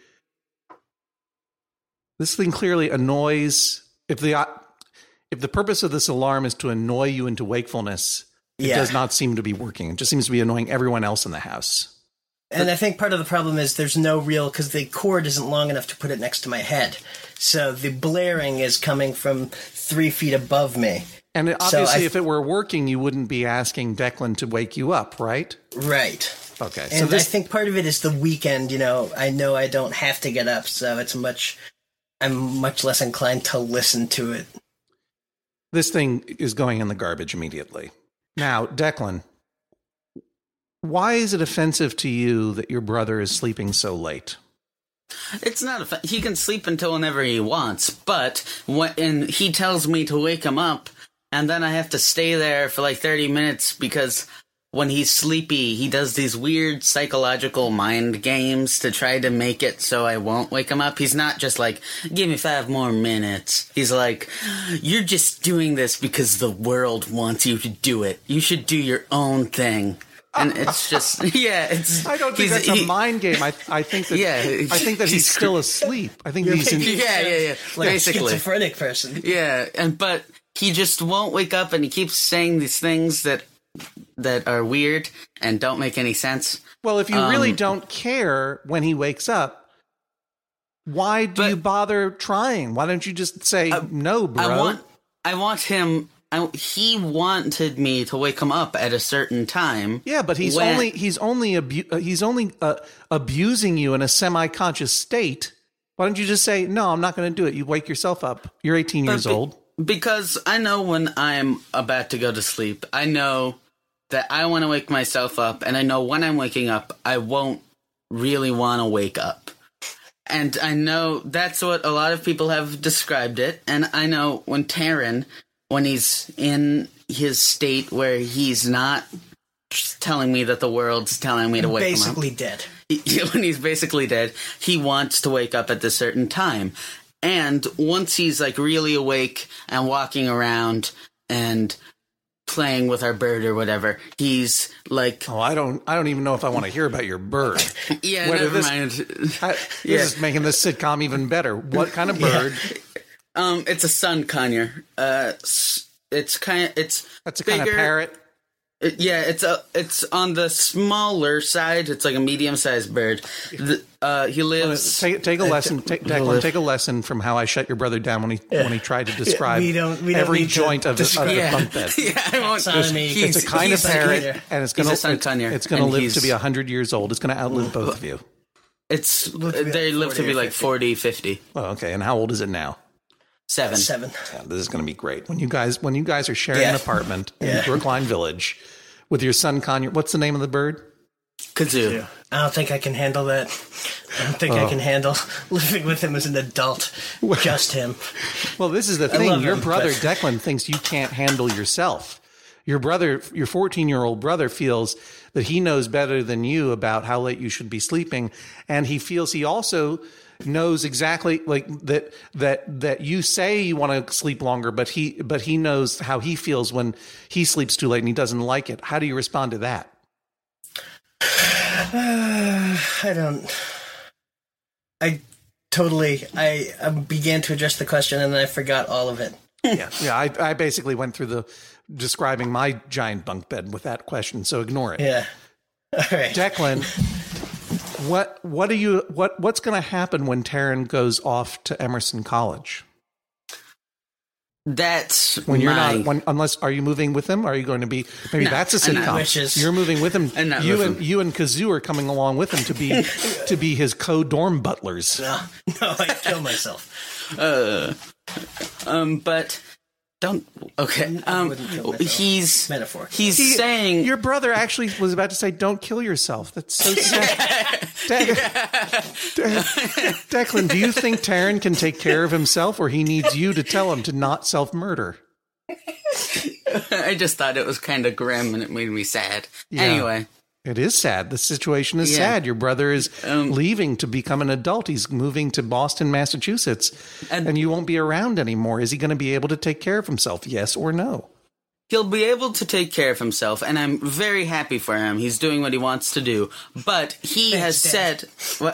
[SPEAKER 2] annoys, if the purpose of this alarm is to annoy you into wakefulness, it does not seem to be working. It just seems to be annoying everyone else in the house.
[SPEAKER 4] And I think part of the problem is there's no because the cord isn't long enough to put it next to my head. So the blaring is coming from 3 feet above me.
[SPEAKER 2] And obviously, if it were working, you wouldn't be asking Declan to wake you up, right?
[SPEAKER 4] Right.
[SPEAKER 2] Okay.
[SPEAKER 4] And I think part of it is the weekend, I know I don't have to get up, so I'm much less inclined to listen to it.
[SPEAKER 2] This thing is going in the garbage immediately. Now, Declan, why is it offensive to you that your brother is sleeping so late?
[SPEAKER 3] It's not he can sleep until whenever he wants, but when he tells me to wake him up, and then I have to stay there for like 30 minutes because when he's sleepy, he does these weird psychological mind games to try to make it so I won't wake him up. He's not just like, give me 5 more minutes. He's like, you're just doing this because the world wants you to do it. You should do your own thing. And it's just,
[SPEAKER 2] I don't think that's a mind game. I think that, I think that he's still asleep. I think he's
[SPEAKER 4] like
[SPEAKER 3] basically
[SPEAKER 4] a schizophrenic person.
[SPEAKER 3] Yeah, but he just won't wake up, and he keeps saying these things that are weird and don't make any sense.
[SPEAKER 2] Well, if you really don't care when he wakes up, why do you bother trying? Why don't you just say no, bro?
[SPEAKER 3] I want him he wanted me to wake him up at a certain time.
[SPEAKER 2] Yeah, but he's only abusing you in a semi-conscious state. Why don't you just say, no, I'm not going to do it. You wake yourself up. You're 18 years old.
[SPEAKER 3] Because I know when I'm about to go to sleep, I know that I want to wake myself up, and I know when I'm waking up, I won't really want to wake up. And I know that's what a lot of people have described it, and I know when Taran, when he's in his state where he's not telling me that the world's telling me to wake him up.
[SPEAKER 4] Basically dead.
[SPEAKER 3] When he's basically dead, he wants to wake up at this certain time. And once he's like really awake and walking around and playing with our bird or whatever, he's like,
[SPEAKER 2] oh, I don't even know if I want to hear about your bird.
[SPEAKER 3] Yeah, never mind.
[SPEAKER 2] This is making this sitcom even better. What kind of bird?
[SPEAKER 3] It's a sun conure. That's
[SPEAKER 2] a kind of
[SPEAKER 3] bigger.
[SPEAKER 2] parrot.
[SPEAKER 3] It's on the smaller side. It's like a medium-sized bird. He lives.
[SPEAKER 2] Take a lesson. Declan, take a lesson from how I shut your brother down when he tried to describe every joint of the bunk bed.
[SPEAKER 3] I won't.
[SPEAKER 2] It's a kind of parrot, and it's going to live to be 100 years old. It's going to outlive both of you.
[SPEAKER 3] They live to be like 40, 50.
[SPEAKER 2] Oh, okay. And how old is it now?
[SPEAKER 3] 7.
[SPEAKER 2] Yeah, this is going to be great. When you guys are sharing an apartment in Brookline Village with your son Conyer. What's the name of the bird?
[SPEAKER 3] Kazoo.
[SPEAKER 4] I don't think I can handle that. I don't think I can handle living with him as an adult. Just him.
[SPEAKER 2] Well, this is the thing. Your brother Declan thinks you can't handle yourself. Your 14-year-old brother feels that he knows better than you about how late you should be sleeping, and he feels he also knows exactly like that you say you want to sleep longer, but he knows how he feels when he sleeps too late and he doesn't like it. How do you respond to that?
[SPEAKER 4] I began to address the question and then I forgot all of it.
[SPEAKER 2] Yeah. I basically went through describing my giant bunk bed with that question, so ignore it.
[SPEAKER 4] Yeah. All right.
[SPEAKER 2] Declan, what's going to happen when Taran goes off to Emerson College?
[SPEAKER 3] That's
[SPEAKER 2] when you're not. Unless are you moving with him? Are you going to be? Maybe that's a sitcom. You're moving with him. You and Kazoo are coming along with him to be his co-dorm butlers.
[SPEAKER 4] No, I kill myself.
[SPEAKER 3] But don't. Okay. He's
[SPEAKER 4] metaphor.
[SPEAKER 3] He's saying
[SPEAKER 2] your brother actually was about to say, "Don't kill yourself." That's so sad. Declan, do you think Taran can take care of himself, or he needs you to tell him to not self-murder?
[SPEAKER 3] I just thought it was kind of grim, and it made me sad.
[SPEAKER 2] Yeah, anyway, it is sad. The situation is sad. Your brother is leaving to become an adult. He's moving to Boston, Massachusetts, and you won't be around anymore. Is he going to be able to take care of himself? Yes or no?
[SPEAKER 3] He'll be able to take care of himself, and I'm very happy for him. He's doing what he wants to do. But he has said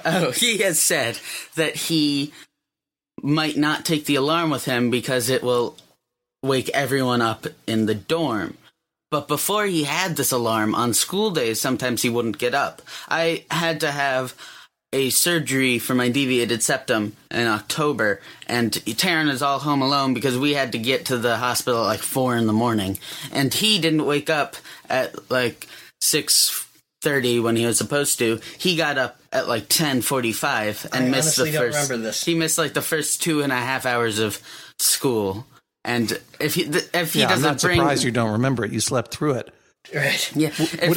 [SPEAKER 3] that he might not take the alarm with him because it will wake everyone up in the dorm. But before he had this alarm, on school days, sometimes he wouldn't get up. I had to have a surgery for my deviated septum in October, and Taran is all home alone because we had to get to the hospital at like 4 a.m, and he didn't wake up at like 6:30 when he was supposed to. He got up at like 10:45 and missed the first. Don't remember this. He missed like the first 2.5 hours of school, and if he doesn't
[SPEAKER 2] I'm not surprised you don't remember it. You slept through it,
[SPEAKER 4] right?
[SPEAKER 3] Yeah.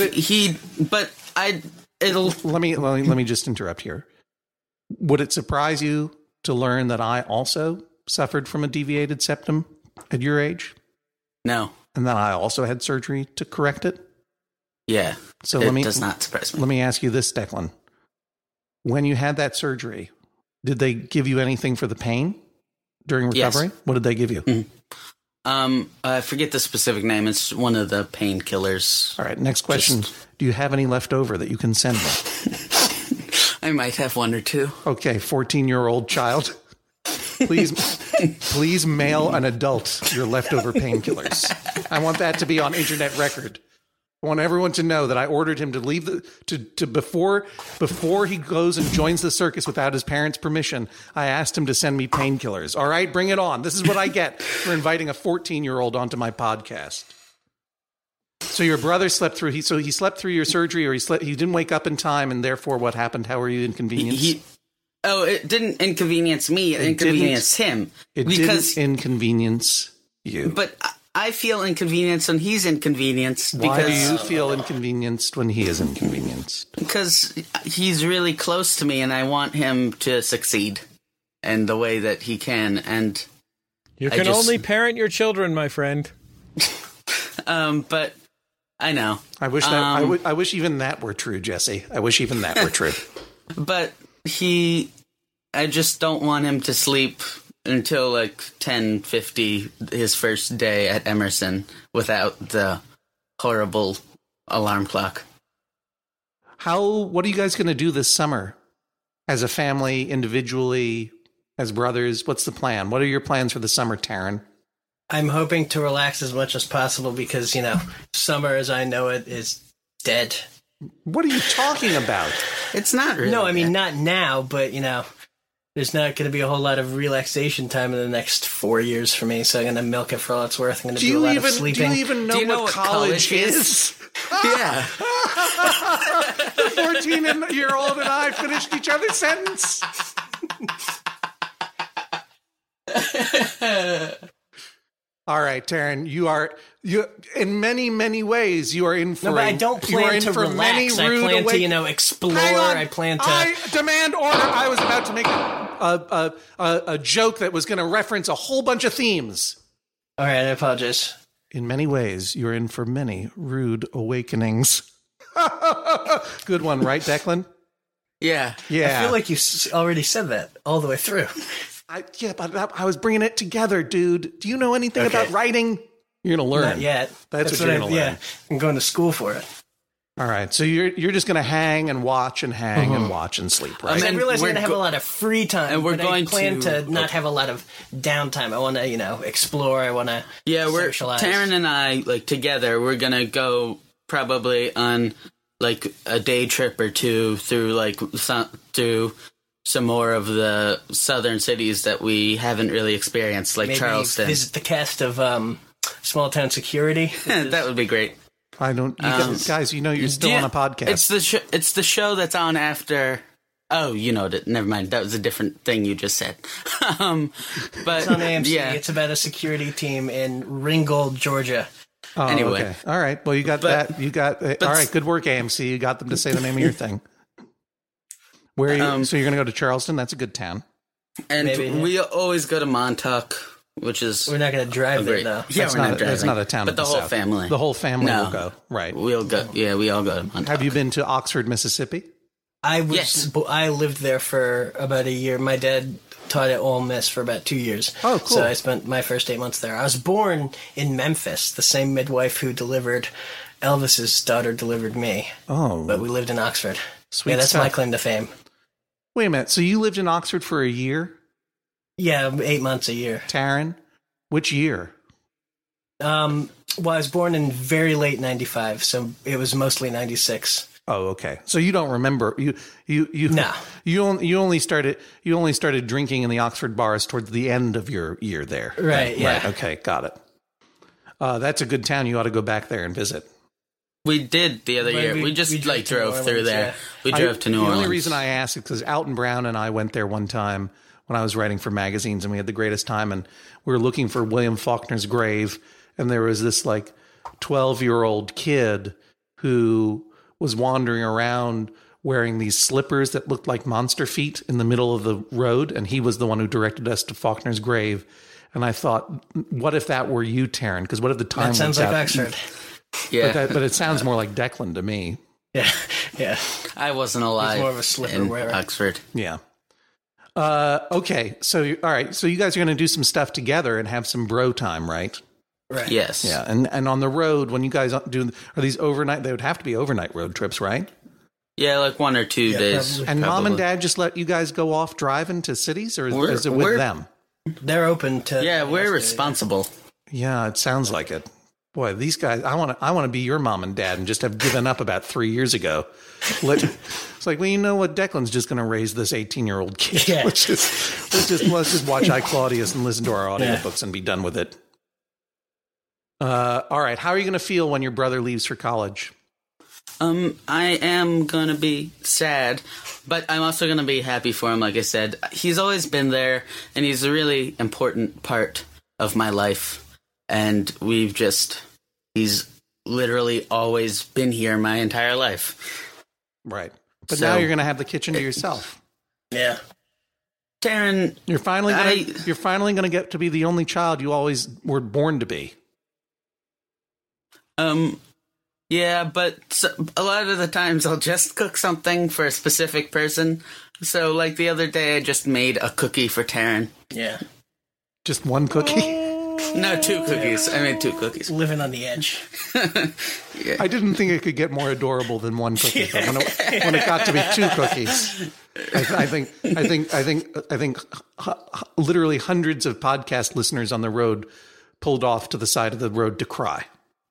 [SPEAKER 2] Let me just interrupt here. Would it surprise you to learn that I also suffered from a deviated septum at your age?
[SPEAKER 3] No.
[SPEAKER 2] And that I also had surgery to correct it?
[SPEAKER 3] Yeah.
[SPEAKER 2] So
[SPEAKER 3] it does not surprise me.
[SPEAKER 2] Let me ask you this, Declan. When you had that surgery, did they give you anything for the pain during recovery?
[SPEAKER 3] Yes.
[SPEAKER 2] What did they give you?
[SPEAKER 3] Mm-hmm. I forget the specific name. It's one of the painkillers.
[SPEAKER 2] All right. Next question. Do you have any left over that you can send me?
[SPEAKER 3] I might have 1 or 2.
[SPEAKER 2] Okay. 14-year-old child. Please mail an adult your leftover painkillers. I want that to be on internet record. I want everyone to know that I ordered him to leave before he goes and joins the circus without his parents' permission. I asked him to send me painkillers. All right, bring it on. This is what I get for inviting a 14-year-old onto my podcast. So your brother slept through. He slept through your surgery, or he didn't wake up in time, and therefore what happened? How were you inconvenienced?
[SPEAKER 3] It didn't inconvenience me. It inconvenienced him.
[SPEAKER 2] It didn't inconvenience you.
[SPEAKER 3] But I feel inconvenienced when he's inconvenienced.
[SPEAKER 2] Why do you feel inconvenienced when he is inconvenienced?
[SPEAKER 3] Because he's really close to me, and I want him to succeed in the way that he can. And
[SPEAKER 1] you can only parent your children, my friend.
[SPEAKER 3] But I know.
[SPEAKER 2] I wish that I wish even that were true, Jesse. I wish even that were true.
[SPEAKER 3] But I just don't want him to sleep until like 10:50 his first day at Emerson without the horrible alarm clock.
[SPEAKER 2] What are you guys going to do this summer? As a family, individually, as brothers? What's the plan? What are your plans for the summer, Taryn?
[SPEAKER 4] I'm hoping to relax as much as possible because, summer as I know it is dead.
[SPEAKER 2] What are you talking about?
[SPEAKER 3] It's not really.
[SPEAKER 4] No, I mean, not now, but, there's not going to be a whole lot of relaxation time in the next 4 years for me, so I'm going to milk it for all it's worth. I'm going to do a lot of sleeping.
[SPEAKER 2] Do you even know what college is?
[SPEAKER 3] Yeah.
[SPEAKER 2] The 14-year-old and I finished each other's sentence. All right, Taryn, you in many, many ways, you are in for.
[SPEAKER 4] No, but I don't plan to relax. I plan to, explore. I plan to.
[SPEAKER 2] I demand order. I was about to make a joke that was going to reference a whole bunch of themes.
[SPEAKER 4] All right, I apologize.
[SPEAKER 2] In many ways, you're in for many rude awakenings. Good one, right, Declan?
[SPEAKER 3] Yeah.
[SPEAKER 4] I feel like you already said that all the way through.
[SPEAKER 2] But I was bringing it together, dude. Do you know anything about writing? You're going to learn.
[SPEAKER 4] Not yet.
[SPEAKER 2] That's what you're going to learn.
[SPEAKER 4] Yeah, I'm going to school for it.
[SPEAKER 2] All right, so you're just going to hang and watch and hang and watch and sleep, right?
[SPEAKER 4] I realize I'm going to have a lot of free time,
[SPEAKER 3] and
[SPEAKER 4] I plan to not have a lot of downtime. I want to, explore. I want to socialize.
[SPEAKER 3] Taryn and I, together, we're going to go probably on, a day trip or two through, through some more of the southern cities that we haven't really experienced, like
[SPEAKER 4] maybe
[SPEAKER 3] Charleston.
[SPEAKER 4] Visit the cast of Small Town Security.
[SPEAKER 3] That would be great.
[SPEAKER 2] I don't, guys. You're still on a podcast.
[SPEAKER 3] It's the show that's on after. Oh, never mind. That was a different thing you just said. But
[SPEAKER 4] it's on AMC. Yeah. It's about a security team in Ringgold, Georgia.
[SPEAKER 2] Oh,
[SPEAKER 3] anyway,
[SPEAKER 2] okay. All right. Well, you got that. You got all right. Good work, AMC. You got them to say the name of your thing. Where are you? So you're going to go to Charleston? That's a good town.
[SPEAKER 3] And we always go to Montauk, which is...
[SPEAKER 4] We're not going to drive there, though.
[SPEAKER 3] Yeah, we're not driving.
[SPEAKER 2] That's not a town
[SPEAKER 3] but
[SPEAKER 2] of the
[SPEAKER 3] whole
[SPEAKER 2] South.
[SPEAKER 3] family.
[SPEAKER 2] The whole family will go. Right.
[SPEAKER 3] We'll go. Yeah, we all go to Montauk.
[SPEAKER 2] Have you been to Oxford, Mississippi?
[SPEAKER 4] Yes. I lived there for about a year. My dad taught at Ole Miss for about 2 years.
[SPEAKER 2] Oh, cool.
[SPEAKER 4] So I spent my first 8 months there. I was born in Memphis. The same midwife who delivered Elvis's daughter delivered me.
[SPEAKER 2] Oh.
[SPEAKER 4] But we lived in Oxford.
[SPEAKER 2] Sweet
[SPEAKER 4] that's
[SPEAKER 2] stuff.
[SPEAKER 4] my claim to fame.
[SPEAKER 2] Wait a minute. So you lived in Oxford for a year?
[SPEAKER 4] Yeah, 8 months a year.
[SPEAKER 2] Taryn, which year?
[SPEAKER 4] Well, I was born in very late 95, so it was mostly 96.
[SPEAKER 2] Oh, okay. So you don't remember
[SPEAKER 4] No.
[SPEAKER 2] You only started drinking in the Oxford bars towards the end of your year there.
[SPEAKER 4] Right, yeah.
[SPEAKER 2] Right. Okay, got it. That's a good town. You ought to go back there and visit.
[SPEAKER 3] We did the other year. We just drove through there.
[SPEAKER 4] Yeah.
[SPEAKER 3] We drove to New Orleans.
[SPEAKER 2] The only reason I asked is because Alton Brown and I went there one time when I was writing for magazines, and we had the greatest time. And we were looking for William Faulkner's grave, and there was this 12-year-old kid who was wandering around wearing these slippers that looked like monster feet in the middle of the road, and he was the one who directed us to Faulkner's grave. And I thought, what if that were you, Taryn? Because what if the time
[SPEAKER 4] that sounds like Oxford.
[SPEAKER 3] Yeah,
[SPEAKER 2] but it sounds more like Declan to me.
[SPEAKER 4] Yeah.
[SPEAKER 3] I wasn't alive.
[SPEAKER 4] He's more of a slipper wearer.
[SPEAKER 3] Oxford.
[SPEAKER 2] Yeah. Okay. So all right. So you guys are going to do some stuff together and have some bro time, right?
[SPEAKER 4] Right.
[SPEAKER 3] Yes.
[SPEAKER 2] Yeah. And on the road, when you guys are these overnight? They would have to be overnight road trips, right?
[SPEAKER 3] Yeah, 1 or 2 days.
[SPEAKER 4] Probably.
[SPEAKER 2] And mom and dad just let you guys go off driving to cities, or is it with them?
[SPEAKER 4] They're open to.
[SPEAKER 3] Yeah, we're responsible.
[SPEAKER 2] Yeah, it sounds like it. Boy, these guys, I want to be your mom and dad and just have given up about 3 years ago. It's like, well, you know what? Declan's just going to raise this 18-year-old kid.
[SPEAKER 4] Yeah.
[SPEAKER 2] Let's just watch I, Claudius and listen to our audiobooks and be done with it. All right. How are you going to feel when your brother leaves for college?
[SPEAKER 3] I am gonna be sad, but I'm also gonna be happy for him. Like I said, he's always been there, and he's a really important part of my life. And he's literally always been here my entire life.
[SPEAKER 2] Right. But now you're going to have the kitchen to yourself.
[SPEAKER 4] Yeah.
[SPEAKER 3] Taryn,
[SPEAKER 2] you're finally going to get to be the only child you always were born to be.
[SPEAKER 3] Yeah, but a lot of the times I'll just cook something for a specific person. So, like the other day, I just made a cookie for Taryn.
[SPEAKER 4] Yeah.
[SPEAKER 2] Just one cookie?
[SPEAKER 3] No, 2 cookies. I made 2 cookies.
[SPEAKER 4] Living on the edge.
[SPEAKER 3] Yeah.
[SPEAKER 2] I didn't think it could get more adorable than one cookie. But when it got to be 2 cookies, I think literally hundreds of podcast listeners on the road pulled off to the side of the road to cry.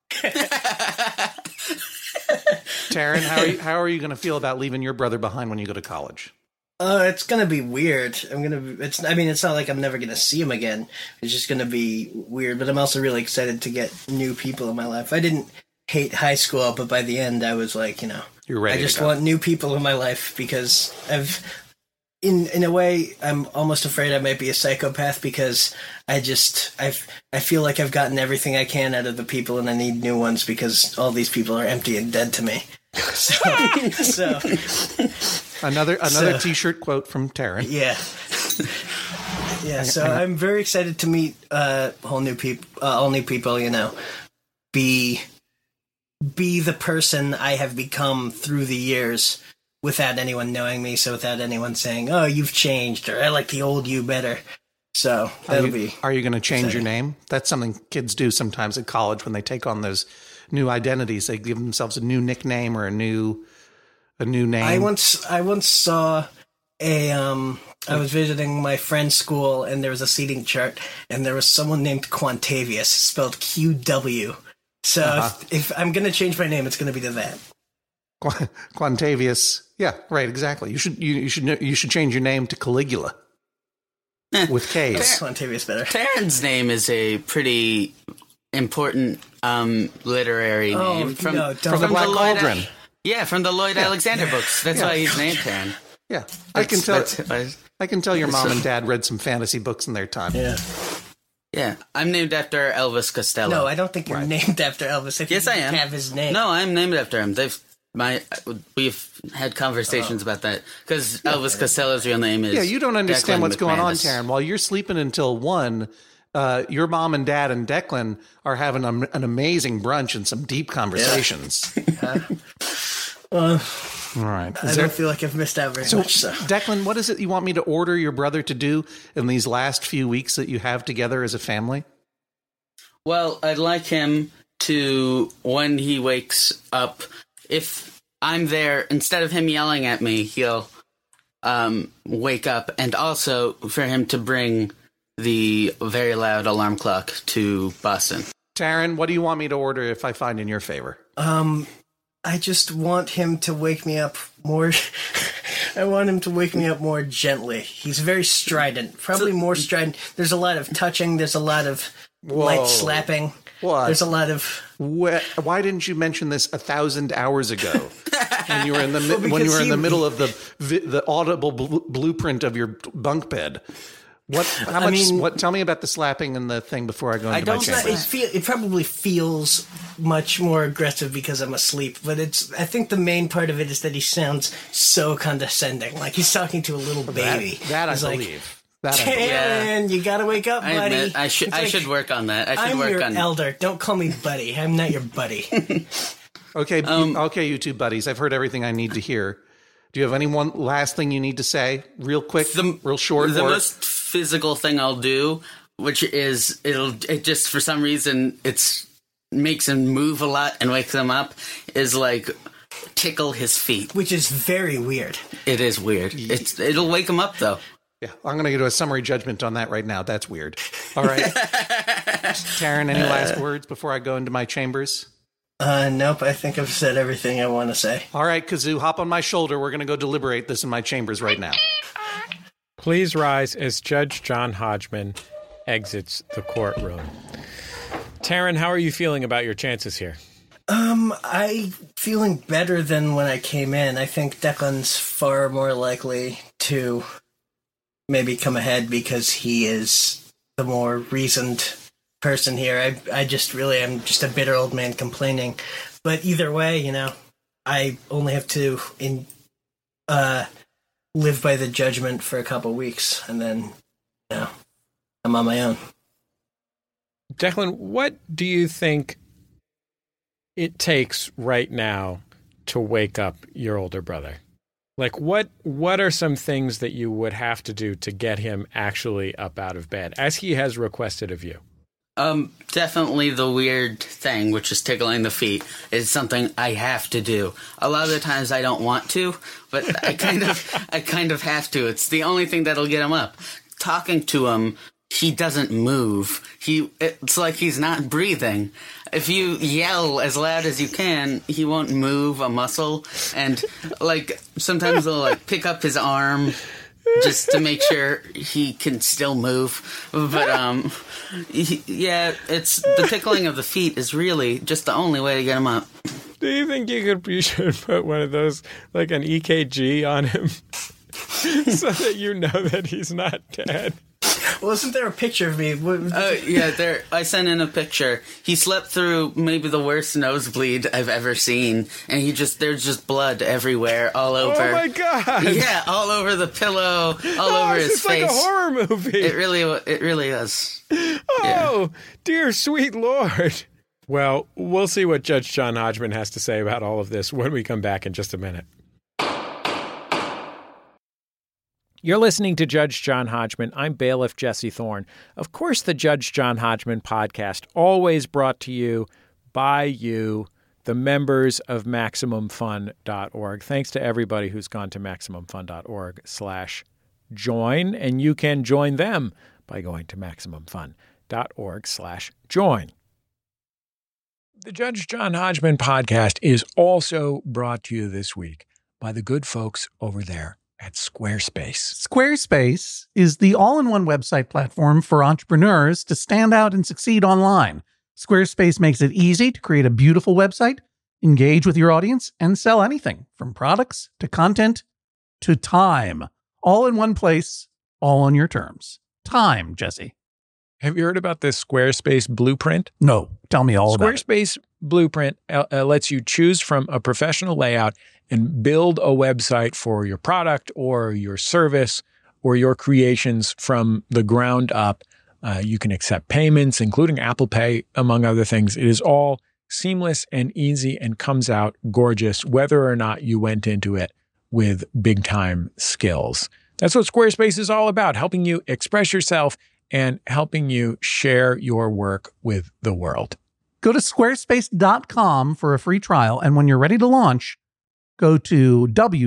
[SPEAKER 2] Taryn, how are you going to feel about leaving your brother behind when you go to college?
[SPEAKER 4] It's gonna be weird. It's not like I'm never gonna see him again. It's just gonna be weird. But I'm also really excited to get new people in my life. I didn't hate high school, but by the end, I was like,
[SPEAKER 2] you're ready.
[SPEAKER 4] I just want new people in my life because in a way, I'm almost afraid I might be a psychopath because I feel like I've gotten everything I can out of the people, and I need new ones because all these people are empty and dead to me. So.
[SPEAKER 2] Another T-shirt quote from Taryn.
[SPEAKER 4] Yeah. Yeah, so I'm very excited to meet all new people, be the person I have become through the years without anyone knowing me, so without anyone saying, "Oh, you've changed," or "I like the old you better." So that'll be.
[SPEAKER 2] Are you going to change your name? That's something kids do sometimes at college when they take on those new identities. They give themselves a new nickname or a new name.
[SPEAKER 4] I once saw I was visiting my friend's school, and there was a seating chart, and there was someone named Quantavius, spelled QW. So if I'm going to change my name, it's going to be to that.
[SPEAKER 2] Quantavius. Yeah, right. Exactly. You should change your name to Caligula with K's.
[SPEAKER 4] Quantavius better.
[SPEAKER 3] Taryn's name is a pretty important literary name
[SPEAKER 2] from the Black Cauldron.
[SPEAKER 3] Yeah, from the Lloyd Alexander books. That's why he's named Taryn.
[SPEAKER 2] Yeah, I can tell your mom and dad read some fantasy books in their time.
[SPEAKER 3] Yeah, I'm named after Elvis Costello.
[SPEAKER 4] No, I don't think you're named after Elvis.
[SPEAKER 3] Yes, I am.
[SPEAKER 4] Have his name.
[SPEAKER 3] No, I'm named after him. We've had conversations about that because Elvis Costello's real name is.
[SPEAKER 2] Yeah, you don't understand
[SPEAKER 3] Declan
[SPEAKER 2] what's going on,
[SPEAKER 3] McManus.
[SPEAKER 2] Taryn. While you're sleeping until 1, your mom and dad and Declan are having an amazing brunch and some deep conversations. All right.
[SPEAKER 4] I don't feel like I've missed out very much. So,
[SPEAKER 2] Declan, what is it you want me to order your brother to do in these last few weeks that you have together as a family?
[SPEAKER 3] Well, I'd like him to, when he wakes up, if I'm there, instead of him yelling at me, he'll wake up, and also for him to bring the very loud alarm clock to Boston.
[SPEAKER 2] Taryn, what do you want me to order if I find in your favor?
[SPEAKER 4] I just want him to wake me up more. I want him to wake me up more gently. He's very strident, probably more strident. There's a lot of touching. There's a lot of light slapping.
[SPEAKER 2] What?
[SPEAKER 4] There's a lot of.
[SPEAKER 2] Why didn't you mention this 1,000 hours ago when you were in the middle of the audible blueprint of your bunk bed? Tell me about the slapping and the thing before I go into my chamber.
[SPEAKER 4] It probably feels much more aggressive because I'm asleep, but I think the main part of it is that he sounds so condescending, like he's talking to a little baby.
[SPEAKER 2] That I believe.
[SPEAKER 4] Taryn, you gotta wake up, buddy.
[SPEAKER 3] I should work on that.
[SPEAKER 4] I'm your elder. Don't call me buddy. I'm not your buddy.
[SPEAKER 2] Okay, you two buddies. I've heard everything I need to hear. Do you have any one last thing you need to say? Real quick, real short.
[SPEAKER 3] The most physical thing I'll do, which is it just for some reason it makes him move a lot and wakes him up, is like tickle his feet,
[SPEAKER 4] which is very weird.
[SPEAKER 3] It is weird. It'll wake him up though.
[SPEAKER 2] Yeah, I'm going to go to a summary judgment on that right now. That's weird. All right. Taryn, any last words before I go into my chambers?
[SPEAKER 4] Nope, I think I've said everything I want to say.
[SPEAKER 2] All right, Kazoo, hop on my shoulder. We're going to go deliberate this in my chambers right now.
[SPEAKER 1] Please rise as Judge John Hodgman exits the courtroom. Taryn, how are you feeling about your chances here?
[SPEAKER 4] I'm feeling better than when I came in. I think Declan's far more likely to maybe come ahead because he is the more reasoned person here. I just really am just a bitter old man complaining. But either way, I only have to live by the judgment for a couple weeks, and then, I'm on my own.
[SPEAKER 1] Declan, what do you think it takes right now to wake up your older brother? Like, what are some things that you would have to do to get him actually up out of bed, as he has requested of you?
[SPEAKER 3] Definitely the weird thing, which is tickling the feet, is something I have to do. A lot of the times I don't want to, but I kind of have to. It's the only thing that'll get him up. Talking to him, he doesn't move. It's like he's not breathing. If you yell as loud as you can, he won't move a muscle. And sometimes they'll pick up his arm just to make sure he can still move. But it's the tickling of the feet is really just the only way to get him up.
[SPEAKER 1] Do you think you should put one of those, like an EKG on him so that you know that he's not dead?
[SPEAKER 4] Wasn't there a picture of me?
[SPEAKER 3] I sent in a picture. He slept through maybe the worst nosebleed I've ever seen, and there's just blood everywhere, all over.
[SPEAKER 1] Oh my God!
[SPEAKER 3] Yeah, all over the pillow, all over his face.
[SPEAKER 1] It's like a horror movie.
[SPEAKER 3] It really is.
[SPEAKER 1] Oh, dear sweet Lord. Well, we'll see what Judge John Hodgman has to say about all of this when we come back in just a minute. You're listening to Judge John Hodgman. I'm bailiff Jesse Thorne. Of course, the Judge John Hodgman podcast, always brought to you by you, the members of MaximumFun.org. Thanks to everybody who's gone to MaximumFun.org/join, and you can join them by going to MaximumFun.org/join. The Judge John Hodgman podcast is also brought to you this week by the good folks over there at Squarespace.
[SPEAKER 2] Squarespace is the all-in-one website platform for entrepreneurs to stand out and succeed online. Squarespace makes it easy to create a beautiful website, engage with your audience, and sell anything from products to content to time. All in one place, all on your terms. Time, Jesse.
[SPEAKER 1] Have you heard about this Squarespace blueprint?
[SPEAKER 2] No. Tell me all about it.
[SPEAKER 1] Squarespace blueprint lets you choose from a professional layout and build a website for your product or your service or your creations from the ground up. You can accept payments, including Apple Pay, among other things. It is all seamless and easy and comes out gorgeous, whether or not you went into it with big time skills. That's what Squarespace is all about, helping you express yourself and helping you share your work with the world.
[SPEAKER 2] Go to squarespace.com for a free trial, and when you're ready to launch, go to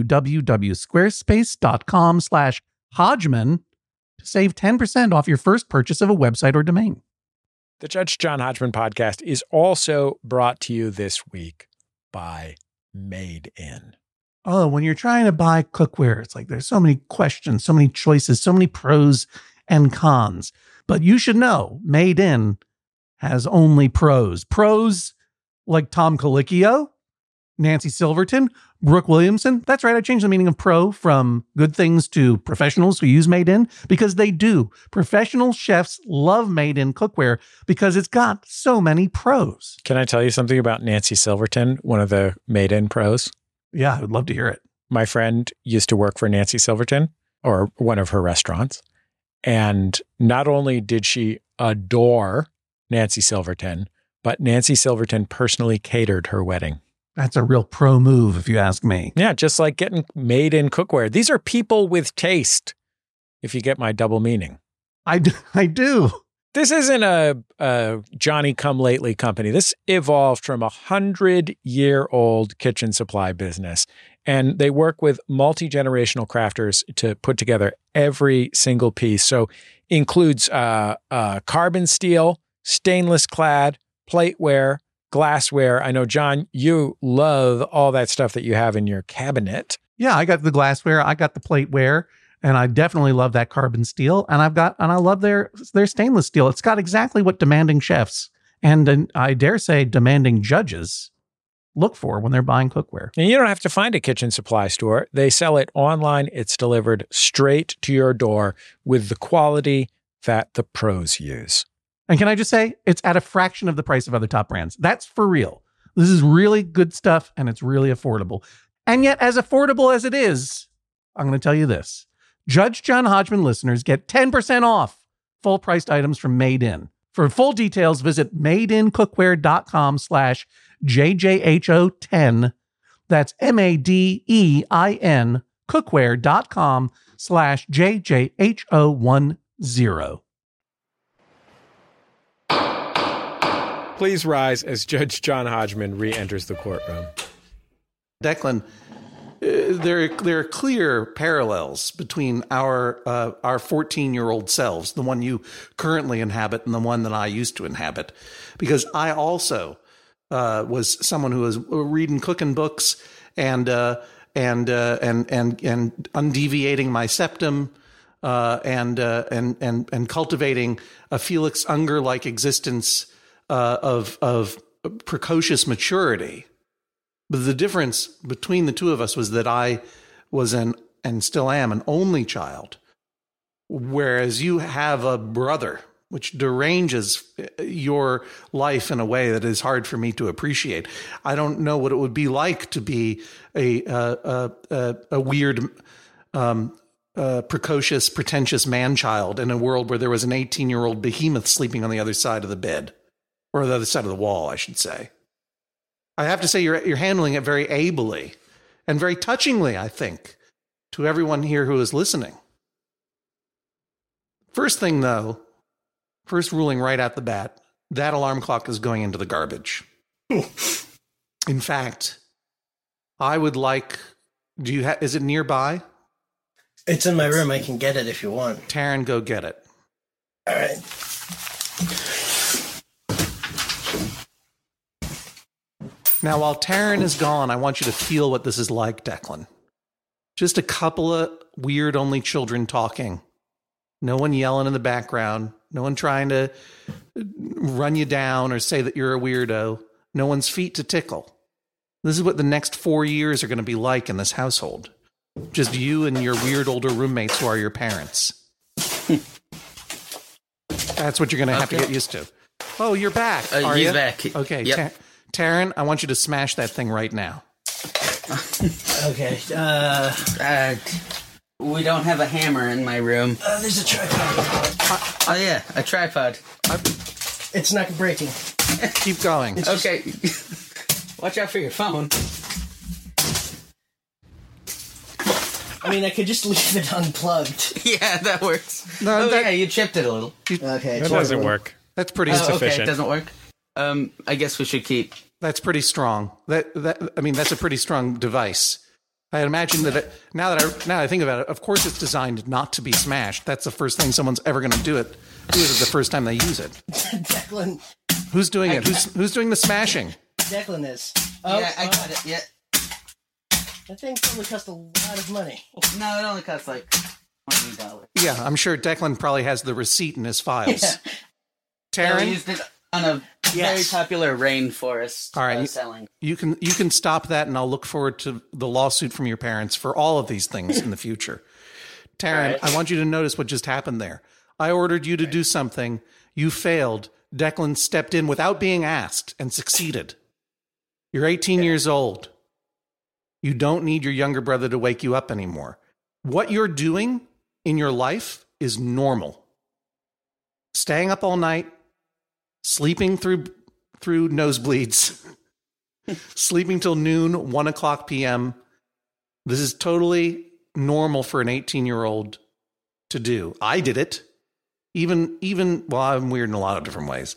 [SPEAKER 2] www.squarespace.com/Hodgman to save 10% off your first purchase of a website or domain.
[SPEAKER 1] The Judge John Hodgman podcast is also brought to you this week by Made In.
[SPEAKER 2] Oh, when you're trying to buy cookware, it's like there's so many questions, so many choices, so many pros and cons. But you should know, Made In has only pros. Pros like Tom Colicchio, Nancy Silverton, Brooke Williamson. That's right, I changed the meaning of pro from good things to professionals who use Made In, because they do. Professional chefs love Made In cookware because it's got so many pros.
[SPEAKER 1] Can I tell you something about Nancy Silverton, one of the Made In pros?
[SPEAKER 2] Yeah, I would love to hear it.
[SPEAKER 1] My friend used to work for Nancy Silverton, or one of her restaurants. And not only did she adore Nancy Silverton, but Nancy Silverton personally catered her wedding.
[SPEAKER 2] That's a real pro move, if you ask me.
[SPEAKER 1] Yeah, just like getting Made In cookware. These are people with taste, if you get my double meaning.
[SPEAKER 2] I do.
[SPEAKER 1] This isn't a Johnny-come-lately company. This evolved from a 100-year-old kitchen supply business. And they work with multi-generational crafters to put together every single piece. So includes carbon steel, stainless clad, plateware, glassware. I know, John, you love all that stuff that you have in your cabinet.
[SPEAKER 2] Yeah, I got the glassware, I got the plateware, and I definitely love that carbon steel. And I love their stainless steel. It's got exactly what demanding chefs and I dare say demanding judges look for when they're buying cookware.
[SPEAKER 1] And you don't have to find a kitchen supply store. They sell it online. It's delivered straight to your door with the quality that the pros use.
[SPEAKER 2] And can I just say, it's at a fraction of the price of other top brands. That's for real. This is really good stuff, and it's really affordable. And yet, as affordable as it is, I'm going to tell you this. Judge John Hodgman listeners get 10% off full-priced items from Made In. For full details, visit madeincookware.com/JJHO10. That's MADEIN cookware.com/JJHO10.
[SPEAKER 1] Please rise as Judge John Hodgman re-enters the courtroom.
[SPEAKER 2] Declan, there are clear parallels between our 14-year-old selves, the one you currently inhabit and the one that I used to inhabit, because I also was someone who was reading cooking books and undeviating my septum and cultivating a Felix Unger-like existence of precocious maturity. But the difference between the two of us was that I was and still am an only child, whereas you have a brother, which deranges your life in a way that is hard for me to appreciate. I don't know what it would be like to be a weird, precocious, pretentious man-child in a world where there was an 18-year-old behemoth sleeping on the other side of the bed, or the other side of the wall, I should say. I have to say you're handling it very ably and very touchingly, I think, to everyone here who is listening. First thing, though, first ruling right out the bat, that alarm clock is going into the garbage. In fact, I would like, is it nearby?
[SPEAKER 4] It's in my room. I can get it if you want.
[SPEAKER 2] Taryn, go get it.
[SPEAKER 4] All right.
[SPEAKER 2] Now, while Taryn is gone, I want you to feel what this is like, Declan. Just a couple of weird only children talking. No one yelling in the background. No one trying to run you down or say that you're a weirdo. No one's feet to tickle. This is what the next 4 years are going to be like in this household. Just you and your weird older roommates who are your parents. That's what you're going to have to get used to. Oh, you're back. Are
[SPEAKER 3] he's
[SPEAKER 2] you?
[SPEAKER 3] back.
[SPEAKER 2] Okay.
[SPEAKER 3] Yep.
[SPEAKER 2] Taryn, I want you to smash that thing right now.
[SPEAKER 4] Okay.
[SPEAKER 3] We don't have a hammer in my room.
[SPEAKER 4] There's a tripod.
[SPEAKER 3] Oh, yeah, a tripod.
[SPEAKER 4] It's not breaking.
[SPEAKER 2] Keep going.
[SPEAKER 3] Okay. Watch out for your phone.
[SPEAKER 4] I mean, I could just leave it unplugged.
[SPEAKER 3] Yeah, that works.
[SPEAKER 2] No,
[SPEAKER 3] yeah, you chipped it a little.
[SPEAKER 4] Okay.
[SPEAKER 1] That doesn't work.
[SPEAKER 2] That's pretty
[SPEAKER 3] Okay,
[SPEAKER 1] sufficient.
[SPEAKER 3] it doesn't work. I guess we should keep.
[SPEAKER 2] That's pretty strong. That's a pretty strong device. I imagine that now that I think about it, of course it's designed not to be smashed. That's the first thing someone's ever going to do it the first time they use it.
[SPEAKER 4] Declan.
[SPEAKER 2] Who's doing it? Who's doing the smashing?
[SPEAKER 4] Declan is.
[SPEAKER 3] Yeah, I got it. Yeah.
[SPEAKER 4] That thing probably cost a lot of money.
[SPEAKER 3] No, it only costs like $20.
[SPEAKER 2] Yeah, I'm sure Declan probably has the receipt in his files.
[SPEAKER 4] Yeah.
[SPEAKER 2] Taryn,
[SPEAKER 3] We used it on a very popular rainforest
[SPEAKER 2] all right,
[SPEAKER 3] selling.
[SPEAKER 2] you can stop that, and I'll look forward to the lawsuit from your parents for all of these things in the future. Taryn, I want you to notice what just happened there. I ordered you to do something. You failed. Declan stepped in without being asked and succeeded. You're 18 years old. You don't need your younger brother to wake you up anymore. What you're doing in your life is normal. Staying up all night, sleeping through nosebleeds, sleeping till noon, 1 o'clock p.m. This is totally normal for an 18-year-old to do. I did it. Even well, I'm weird in a lot of different ways.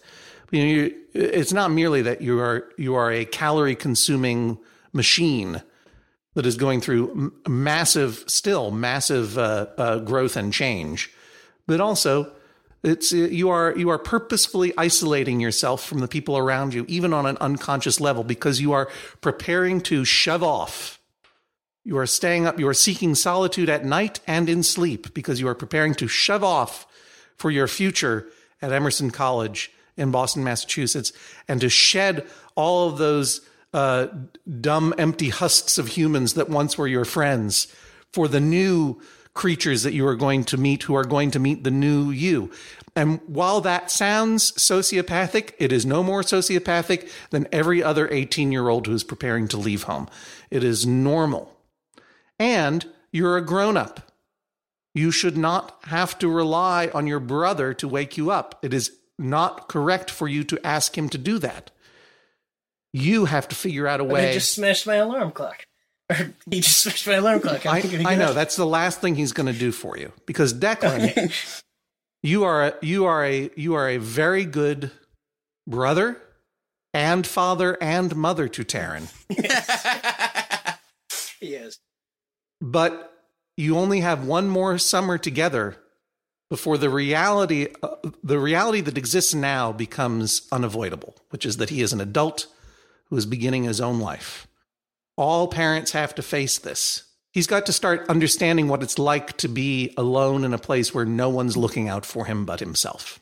[SPEAKER 2] It's not merely that you are a calorie-consuming machine, that is going through massive growth and change, but also you are purposefully isolating yourself from the people around you, even on an unconscious level, because you are preparing to shove off. You are staying up. You are seeking solitude at night and in sleep because you are preparing to shove off for your future at Emerson College in Boston, Massachusetts, and to shed all of those dumb, empty husks of humans that once were your friends for the new creatures that you are going to meet, who are going to meet the new you. And while that sounds sociopathic, it is no more sociopathic than every other 18-year-old who is preparing to leave home. It is normal. And you're a grown-up. You should not have to rely on your brother to wake you up. It is not correct for you to ask him to do that. You have to figure out a way.
[SPEAKER 4] He just smashed my alarm clock. He just smashed my alarm clock.
[SPEAKER 2] I know. That's the last thing he's going to do for you. Because Declan, you are a very good brother and father and mother to Taryn.
[SPEAKER 4] He is.
[SPEAKER 2] But you only have one more summer together before the reality that exists now becomes unavoidable, which is that he is an adult who is beginning his own life. All parents have to face this. He's got to start understanding what it's like to be alone in a place where no one's looking out for him but himself.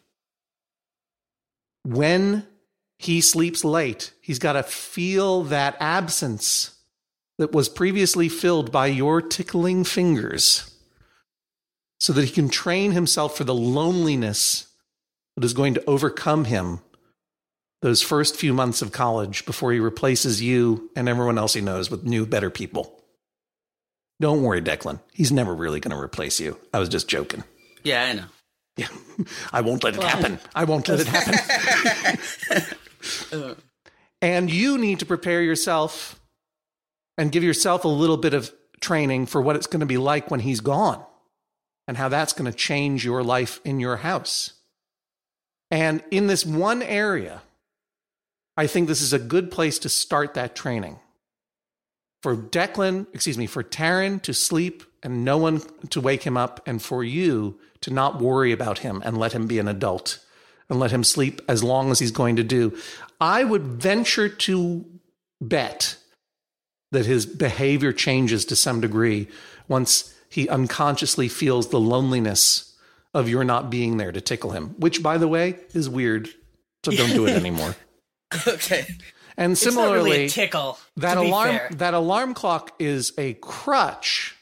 [SPEAKER 2] When he sleeps late, he's got to feel that absence that was previously filled by your tickling fingers so that he can train himself for the loneliness that is going to overcome him those first few months of college before he replaces you and everyone else he knows with new, better people. Don't worry, Declan. He's never really going to replace you. I was just joking.
[SPEAKER 3] Yeah, I know.
[SPEAKER 2] Yeah, I won't let it happen. I won't let it happen. And you need to prepare yourself and give yourself a little bit of training for what it's going to be like when he's gone and how that's going to change your life in your house. And in this one area, I think this is a good place to start that training. For Taryn to sleep and no one to wake him up, and for you to not worry about him and let him be an adult and let him sleep as long as he's going to do. I would venture to bet that his behavior changes to some degree once he unconsciously feels the loneliness of your not being there to tickle him, which, by the way, is weird. So don't do it anymore.
[SPEAKER 3] Okay.
[SPEAKER 2] And similarly,
[SPEAKER 4] it's not really a tickle,
[SPEAKER 2] that alarm clock is a crutch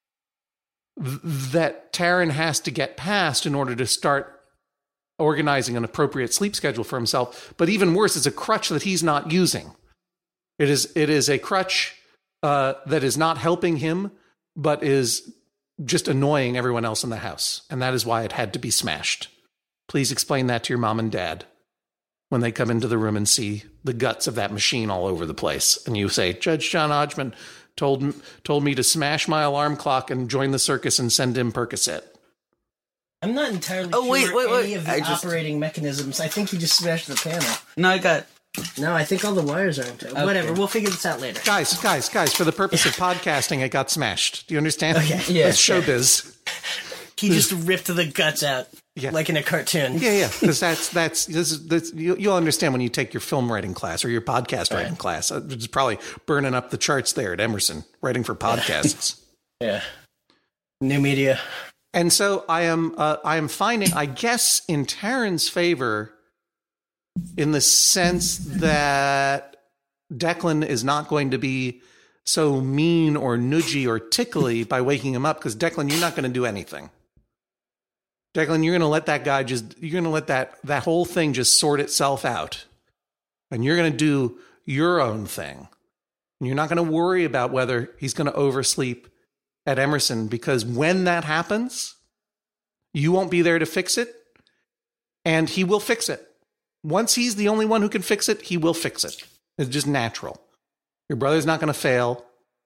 [SPEAKER 2] that Taryn has to get past in order to start organizing an appropriate sleep schedule for himself. But even worse, it's a crutch that he's not using. It is a crutch that is not helping him, but is just annoying everyone else in the house. And that is why it had to be smashed. Please explain that to your mom and dad when they come into the room and see the guts of that machine all over the place. And you say, Judge John Hodgman told me to smash my alarm clock and join the circus and send him Percocet.
[SPEAKER 4] I'm not entirely sure any of the operating mechanisms. I think he just smashed the panel.
[SPEAKER 3] No,
[SPEAKER 4] I think all the wires aren't. Okay. Whatever, we'll figure this out later.
[SPEAKER 2] Guys, for the purpose of podcasting, it got smashed. Do you understand?
[SPEAKER 4] Okay. Yeah,
[SPEAKER 2] that's showbiz.
[SPEAKER 4] He just ripped the guts out. Yeah. Like in a cartoon.
[SPEAKER 2] Yeah. Because that's you'll understand when you take your film writing class or your podcast writing class. It's probably burning up the charts there at Emerson, writing for podcasts.
[SPEAKER 4] Yeah. New media.
[SPEAKER 2] And so I am finding, I guess, in Taryn's favor, in the sense that Declan is not going to be so mean or nudgy or tickly by waking him up, because Declan, you're not going to do anything. Declan, you're going to let that guy you're going to let that whole thing just sort itself out. And you're going to do your own thing. And you're not going to worry about whether he's going to oversleep at Emerson, because when that happens, you won't be there to fix it, and he will fix it. Once he's the only one who can fix it, he will fix it. It's just natural. Your brother's not going to fail.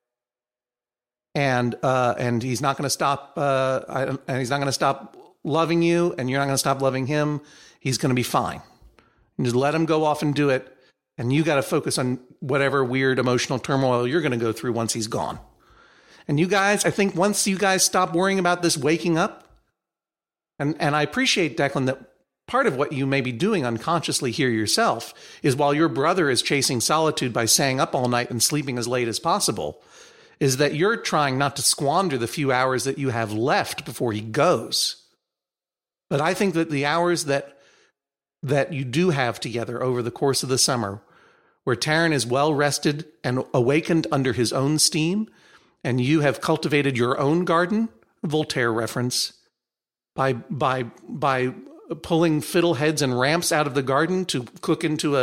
[SPEAKER 2] And he's not going to stop, and he's not going to stop loving you, and you're not going to stop loving him. He's going to be fine. And just let him go off and do it. And you got to focus on whatever weird emotional turmoil you're going to go through once he's gone. And you guys, I think once you guys stop worrying about this waking up, and I appreciate, Declan, that part of what you may be doing unconsciously here yourself is while your brother is chasing solitude by staying up all night and sleeping as late as possible, is that you're trying not to squander the few hours that you have left before he goes. But I think that the hours that you do have together over the course of the summer, where Taran is well rested and awakened under his own steam, and you have cultivated your own garden, Voltaire reference, by pulling fiddleheads and ramps out of the garden to cook into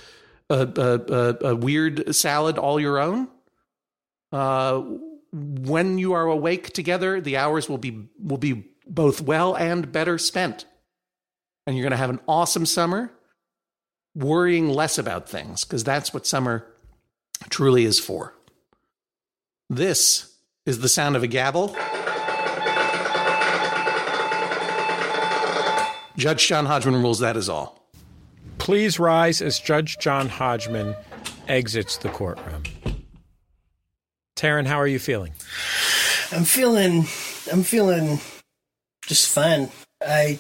[SPEAKER 2] a weird salad all your own. When you are awake together, the hours will be both well and better spent. And you're going to have an awesome summer, worrying less about things, because that's what summer truly is for. This is the sound of a gavel. Judge John Hodgman rules that is all.
[SPEAKER 1] Please rise as Judge John Hodgman exits the courtroom. Taran, how are you feeling?
[SPEAKER 4] I'm feeling just fine. I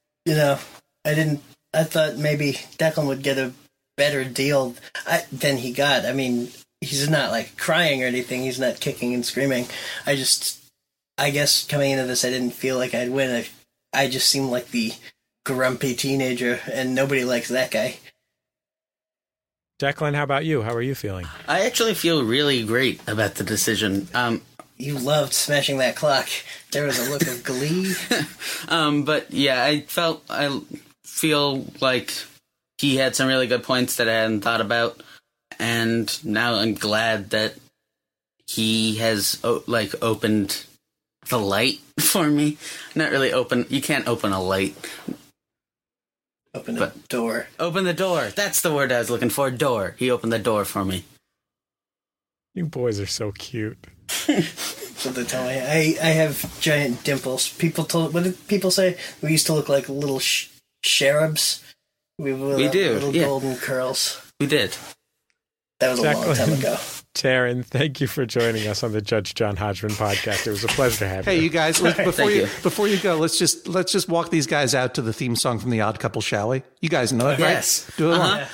[SPEAKER 4] thought maybe Declan would get a better deal than he got. I mean, he's not like crying or anything. He's not kicking and screaming. I guess coming into this, I didn't feel like I'd win. I just seemed like the grumpy teenager, and nobody likes that guy.
[SPEAKER 1] Declan, how about you? How are you feeling?
[SPEAKER 3] I actually feel really great about the decision.
[SPEAKER 4] You loved smashing that clock. There was a look of glee.
[SPEAKER 3] But yeah, I feel like he had some really good points that I hadn't thought about, and now I'm glad that he has opened the light for me. Not really open. You can't open a light.
[SPEAKER 4] Open the door.
[SPEAKER 3] Open the door. That's the word I was looking for. Door. He opened the door for me.
[SPEAKER 1] You boys are so cute.
[SPEAKER 4] So they tell me I have giant dimples. What did people say? We used to look like little cherubs. We do. Little golden curls.
[SPEAKER 3] We did.
[SPEAKER 4] That was a long time ago.
[SPEAKER 1] Taran, thank you for joining us on the Judge John Hodgman podcast. It was a pleasure to have you.
[SPEAKER 2] Hey, you guys, before you go, let's just walk these guys out to the theme song from The Odd Couple, shall we? You guys know it, right?
[SPEAKER 3] Yes.
[SPEAKER 2] Do it along.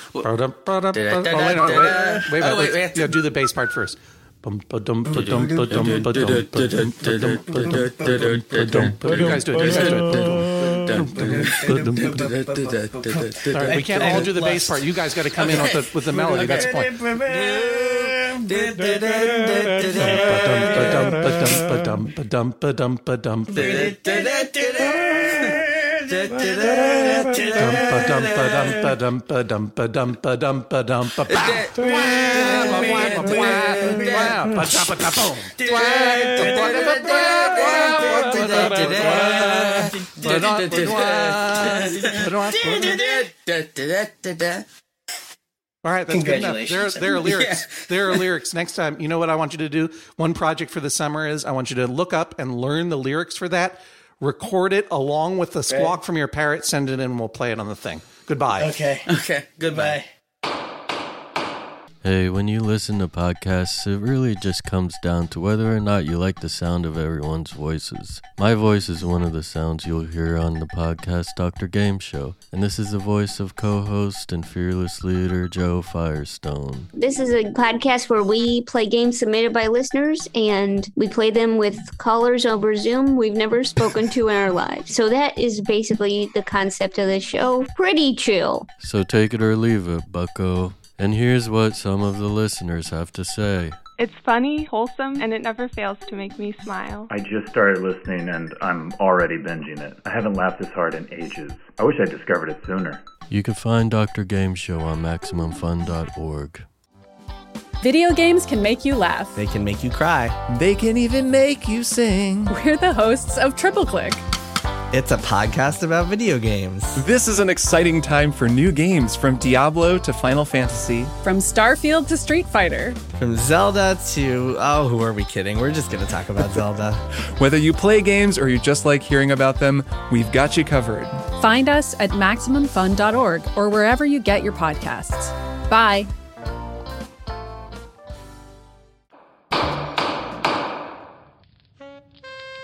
[SPEAKER 2] Wait. Yeah, do the bass part first. You guys do it. All right, we can't all do the bass part. You guys got to come in with the melody. That's the point. All right, that's good enough. There are lyrics. Yeah. There are lyrics. Next time, you know what I want you to do? One project for the summer is I want you to look up and learn the lyrics for that, record it along with the squawk from your parrot, send it in, and we'll play it on the thing. Goodbye.
[SPEAKER 4] Okay.
[SPEAKER 3] Goodbye.
[SPEAKER 5] Hey, when you listen to podcasts, it really just comes down to whether or not you like the sound of everyone's voices. My voice is one of the sounds you'll hear on the podcast Dr. Game Show, and this is the voice of co-host and fearless leader Joe Firestone.
[SPEAKER 6] This is a podcast where we play games submitted by listeners, and we play them with callers over Zoom we've never spoken to in our lives. So that is basically the concept of the show. Pretty chill.
[SPEAKER 5] So take it or leave it, bucko. And here's what some of the listeners have to say.
[SPEAKER 7] It's funny, wholesome, and it never fails to make me smile.
[SPEAKER 8] I just started listening and I'm already binging it. I haven't laughed this hard in ages. I wish I discovered it sooner.
[SPEAKER 5] You can find Dr. Game Show on MaximumFun.org.
[SPEAKER 9] Video games can make you laugh.
[SPEAKER 10] They can make you cry. They can even make you sing.
[SPEAKER 9] We're the hosts of Triple Click.
[SPEAKER 10] It's a podcast about video games.
[SPEAKER 11] This is an exciting time for new games, from Diablo to Final Fantasy.
[SPEAKER 9] From Starfield to Street Fighter.
[SPEAKER 10] From Zelda to... oh, who are we kidding? We're just going to talk about Zelda.
[SPEAKER 11] Whether you play games or you just like hearing about them, we've got you covered.
[SPEAKER 9] Find us at MaximumFun.org or wherever you get your podcasts. Bye.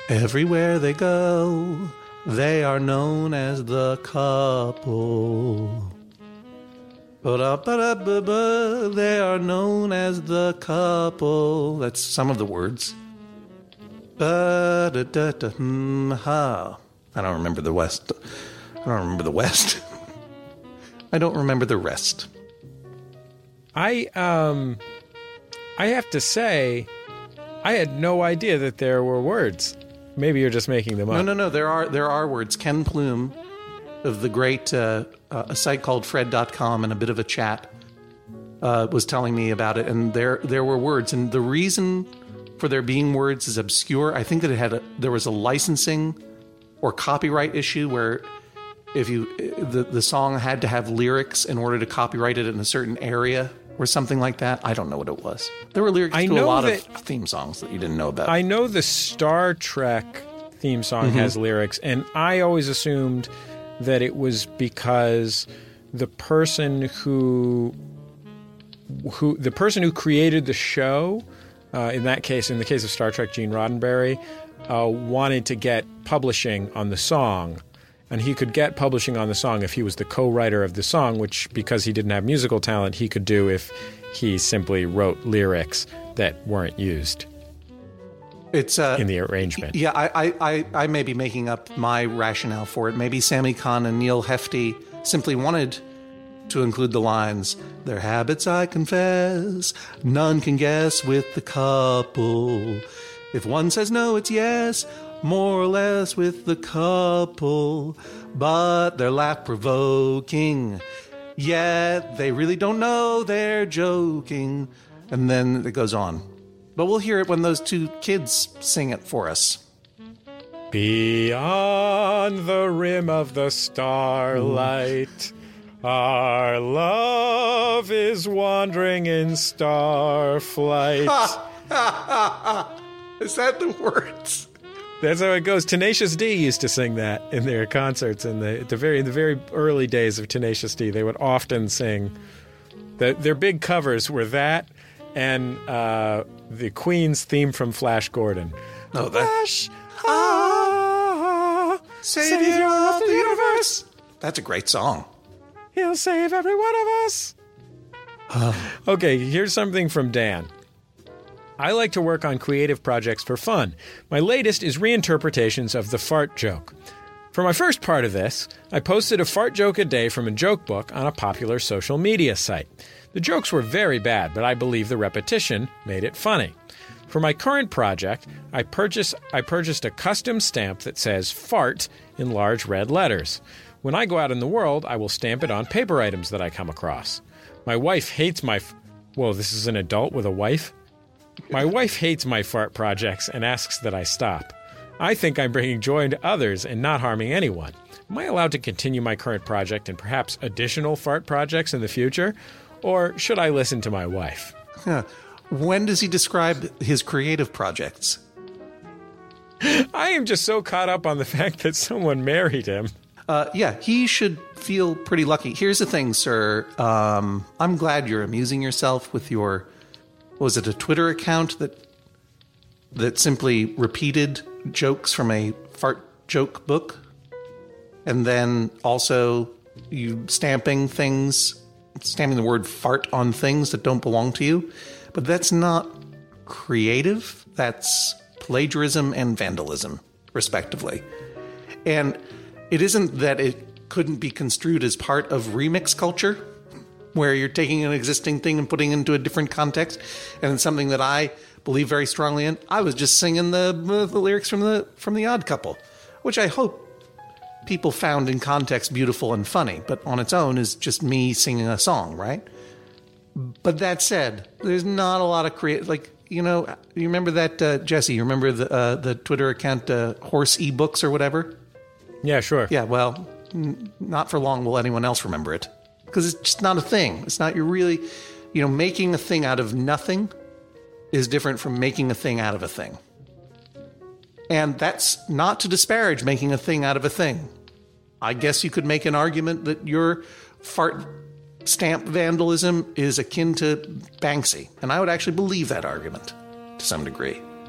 [SPEAKER 2] Everywhere they go, they are known as the couple. Ba-da-ba-da-ba-ba, they are known as the couple. That's some of the words. Ba-da-da-da-ha. I don't remember the West. I don't remember the West. I don't remember the rest.
[SPEAKER 1] I have to say, I had no idea that there were words. Maybe you're just making them up.
[SPEAKER 2] No. There are words. Ken Plume of the great a site called Fred.com and a bit of a chat was telling me about it, and there were words, and the reason for there being words is obscure. I think that there was a licensing or copyright issue where if the song had to have lyrics in order to copyright it in a certain area or something like that. I don't know what it was. There were lyrics to a lot of theme songs that you didn't know about.
[SPEAKER 1] I know the Star Trek theme song has lyrics, and I always assumed that it was because the person who created the show, in the case of Star Trek, Gene Roddenberry, wanted to get publishing on the song. And he could get publishing on the song if he was the co-writer of the song, which, because he didn't have musical talent, he could do if he simply wrote lyrics that weren't used in the arrangement.
[SPEAKER 2] Yeah, I may be making up my rationale for it. Maybe Sammy Kahn and Neil Hefti simply wanted to include the lines, "Their habits I confess, none can guess with the couple. If one says no, it's yes, more or less with the couple, but they're laugh-provoking, yet they really don't know they're joking." And then it goes on. But we'll hear it when those two kids sing it for us.
[SPEAKER 1] Beyond the rim of the starlight, our love is wandering in starflight.
[SPEAKER 2] Is that the words?
[SPEAKER 1] That's how it goes. Tenacious D used to sing that in their concerts in the very early days of Tenacious D. They would often sing their big covers were that and the Queen's theme from Flash Gordon.
[SPEAKER 2] Oh,
[SPEAKER 1] Flash,
[SPEAKER 2] Savior of the universe. That's a great song.
[SPEAKER 1] He'll save every one of us. Okay, here's something from Dan. I like to work on creative projects for fun. My latest is reinterpretations of the fart joke. For my first part of this, I posted a fart joke a day from a joke book on a popular social media site. The jokes were very bad, but I believe the repetition made it funny. For my current project, I purchased a custom stamp that says fart in large red letters. When I go out in the world, I will stamp it on paper items that I come across. My wife hates Whoa, this is an adult with a wife? My wife hates my fart projects and asks that I stop. I think I'm bringing joy to others and not harming anyone. Am I allowed to continue my current project and perhaps additional fart projects in the future? Or should I listen to my wife?
[SPEAKER 2] When does he describe his creative projects?
[SPEAKER 1] I am just so caught up on the fact that someone married him.
[SPEAKER 2] Yeah, he should feel pretty lucky. Here's the thing, sir. I'm glad you're amusing yourself with your... Was it a Twitter account that simply repeated jokes from a fart joke book? And then also you stamping the word fart on things that don't belong to you? But that's not creative. That's plagiarism and vandalism, respectively. And it isn't that it couldn't be construed as part of remix culture, where you're taking an existing thing and putting it into a different context, and it's something that I believe very strongly in. I was just singing the lyrics from the Odd Couple, which I hope people found in context beautiful and funny, but on its own is just me singing a song, right? But that said, there's not a lot of you remember that, Jesse, you remember the Twitter account, Horse eBooks or whatever?
[SPEAKER 1] Yeah, sure.
[SPEAKER 2] Yeah, well, not for long will anyone else remember it. Because it's just not a thing. It's not, you're really, making a thing out of nothing is different from making a thing out of a thing. And that's not to disparage making a thing out of a thing. I guess you could make an argument that your fart stamp vandalism is akin to Banksy. And I would actually believe that argument to some degree.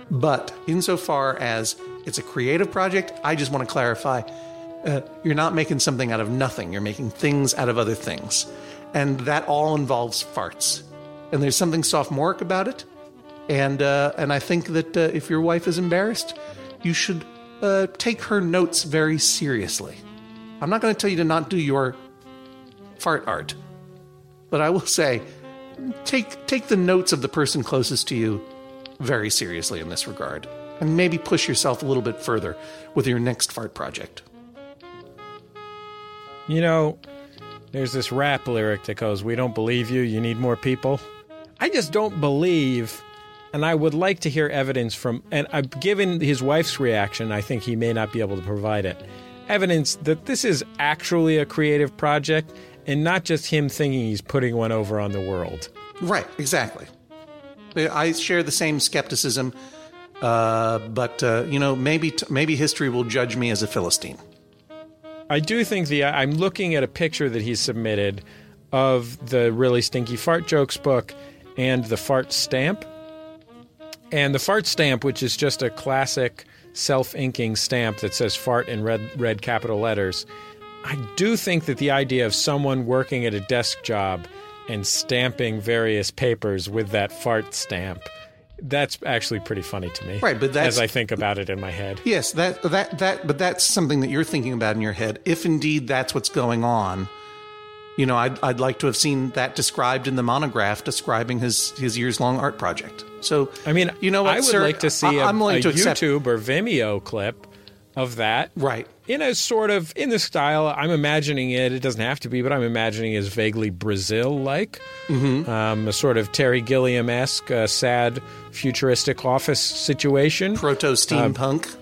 [SPEAKER 2] But insofar as it's a creative project, I just want to clarify, you're not making something out of nothing. You're making things out of other things. And that all involves farts. And there's something sophomoric about it. And I think that if your wife is embarrassed, you should take her notes very seriously. I'm not going to tell you to not do your fart art. But I will say, take the notes of the person closest to you very seriously in this regard. And maybe push yourself a little bit further with your next fart project.
[SPEAKER 1] You know, there's this rap lyric that goes, "We don't believe you, you need more people." I just don't believe, and I would like to hear evidence from, and given his wife's reaction, I think he may not be able to provide it, evidence that this is actually a creative project and not just him thinking he's putting one over on the world.
[SPEAKER 2] Right, exactly. I share the same skepticism, but maybe history will judge me as a Philistine.
[SPEAKER 1] I do think I'm looking at a picture that he submitted of the Really Stinky Fart Jokes book and the fart stamp. And the fart stamp, which is just a classic self-inking stamp that says fart in red capital letters, I do think that the idea of someone working at a desk job and stamping various papers with that fart stamp, that's actually pretty funny to me.
[SPEAKER 2] Right, but that's,
[SPEAKER 1] as I think about it in my head.
[SPEAKER 2] Yes, but that's something that you're thinking about in your head. If indeed that's what's going on, you know, I'd like to have seen that described in the monograph describing his years-long art project. So,
[SPEAKER 1] I mean,
[SPEAKER 2] you know what,
[SPEAKER 1] I would
[SPEAKER 2] sir,
[SPEAKER 1] like to see a
[SPEAKER 2] accept
[SPEAKER 1] YouTube or Vimeo clip of that.
[SPEAKER 2] Right.
[SPEAKER 1] In a sort of, in the style, I'm imagining it doesn't have to be, but I'm imagining it as vaguely Brazil-like. Mm-hmm. A sort of Terry Gilliam-esque, sad, futuristic office situation.
[SPEAKER 2] Proto-steampunk.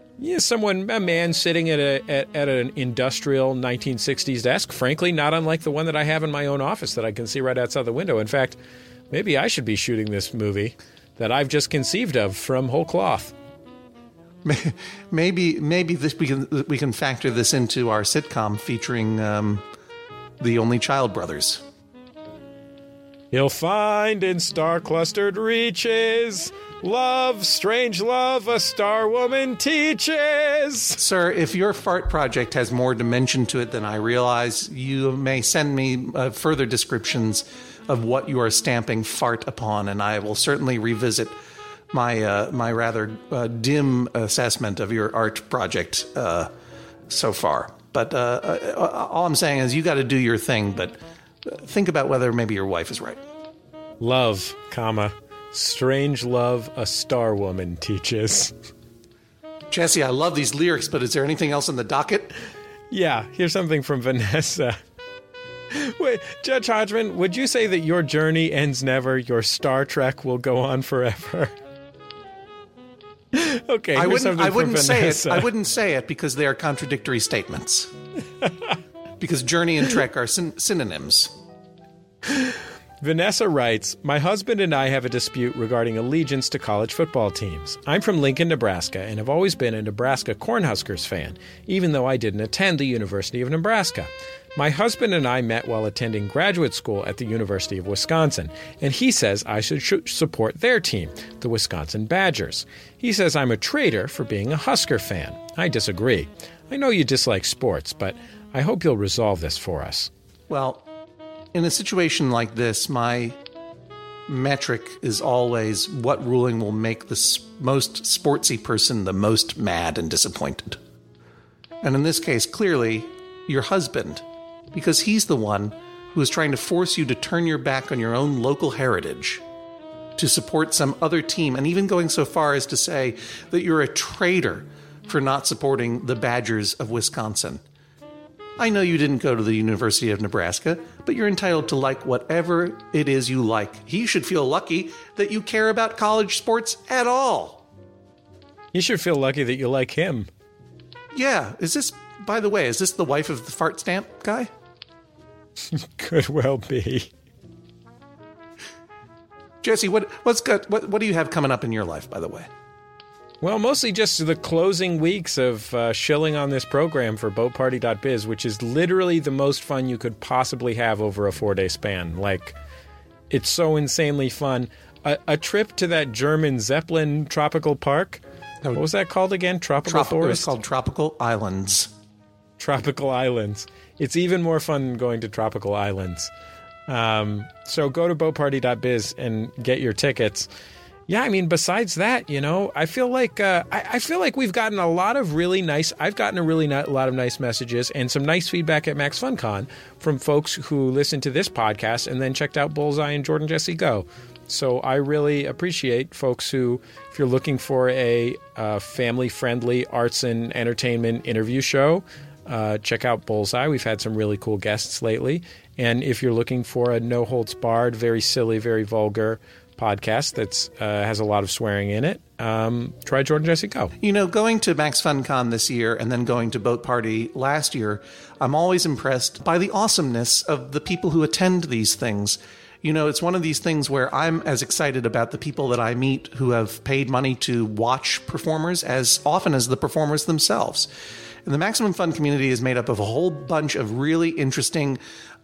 [SPEAKER 1] A man sitting at an industrial 1960s desk, frankly, not unlike the one that I have in my own office that I can see right outside the window. In fact, maybe I should be shooting this movie that I've just conceived of from whole cloth.
[SPEAKER 2] Maybe this we can factor this into our sitcom featuring the Only Child brothers.
[SPEAKER 1] He'll find in star-clustered reaches love, strange love, a star woman teaches.
[SPEAKER 2] Sir, if your fart project has more dimension to it than I realize, you may send me further descriptions of what you are stamping fart upon, and I will certainly revisit my rather dim assessment of your art project so far. But all I'm saying is you got to do your thing, but think about whether maybe your wife is right.
[SPEAKER 1] Love, strange love, a star woman teaches.
[SPEAKER 2] Jesse, I love these lyrics, but is there anything else in the docket?
[SPEAKER 1] Yeah, here's something from Vanessa. Wait, Judge Hodgman, would you say that your journey ends never, your Star Trek will go on forever? Okay,
[SPEAKER 2] I wouldn't say it.
[SPEAKER 1] Vanessa.
[SPEAKER 2] I wouldn't say it because they are contradictory statements. Because journey and trek are synonyms.
[SPEAKER 1] Vanessa writes, "My husband and I have a dispute regarding allegiance to college football teams. I'm from Lincoln, Nebraska, and have always been a Nebraska Cornhuskers fan, even though I didn't attend the University of Nebraska. My husband and I met while attending graduate school at the University of Wisconsin, and he says I should support their team, the Wisconsin Badgers. He says I'm a traitor for being a Husker fan. I disagree. I know you dislike sports, but I hope you'll resolve this for us."
[SPEAKER 2] Well, in a situation like this, my metric is always what ruling will make the most sportsy person the most mad and disappointed. And in this case, clearly, your husband, because he's the one who is trying to force you to turn your back on your own local heritage to support some other team, and even going so far as to say that you're a traitor for not supporting the Badgers of Wisconsin. I know you didn't go to the University of Nebraska, but you're entitled to like whatever it is you like. He should feel lucky that you care about college sports at all.
[SPEAKER 1] You should feel lucky that you like him.
[SPEAKER 2] Yeah. By the way, is this the wife of the fart stamp guy?
[SPEAKER 1] Could well be.
[SPEAKER 2] Jesse, what do you have coming up in your life, by the way?
[SPEAKER 1] Well, mostly just the closing weeks of shilling on this program for boatparty.biz, which is literally the most fun you could possibly have over a 4-day span. Like, it's so insanely fun. a trip to that German Zeppelin tropical park. What was that called again? Tropical Forest?
[SPEAKER 2] It was called Tropical Islands.
[SPEAKER 1] Tropical Islands. It's even more fun than going to Tropical Islands. So go to boatparty.biz and get your tickets. Yeah, I mean, besides that, I feel like I feel like we've gotten a lot of really nice. I've gotten a lot of nice messages and some nice feedback at Max FunCon from folks who listened to this podcast and then checked out Bullseye and Jordan Jesse Go. So I really appreciate folks who, if you're looking for a family-friendly arts and entertainment interview show, check out Bullseye. We've had some really cool guests lately. And if you're looking for a no-holds-barred, very silly, very vulgar podcast that has a lot of swearing in it, try Jordan Jesse Go.
[SPEAKER 2] Going to Max FunCon this year and then going to Boat Party last year, I'm always impressed by the awesomeness of the people who attend these things. It's one of these things where I'm as excited about the people that I meet who have paid money to watch performers as often as the performers themselves. And the Maximum Fun community is made up of a whole bunch of really interesting,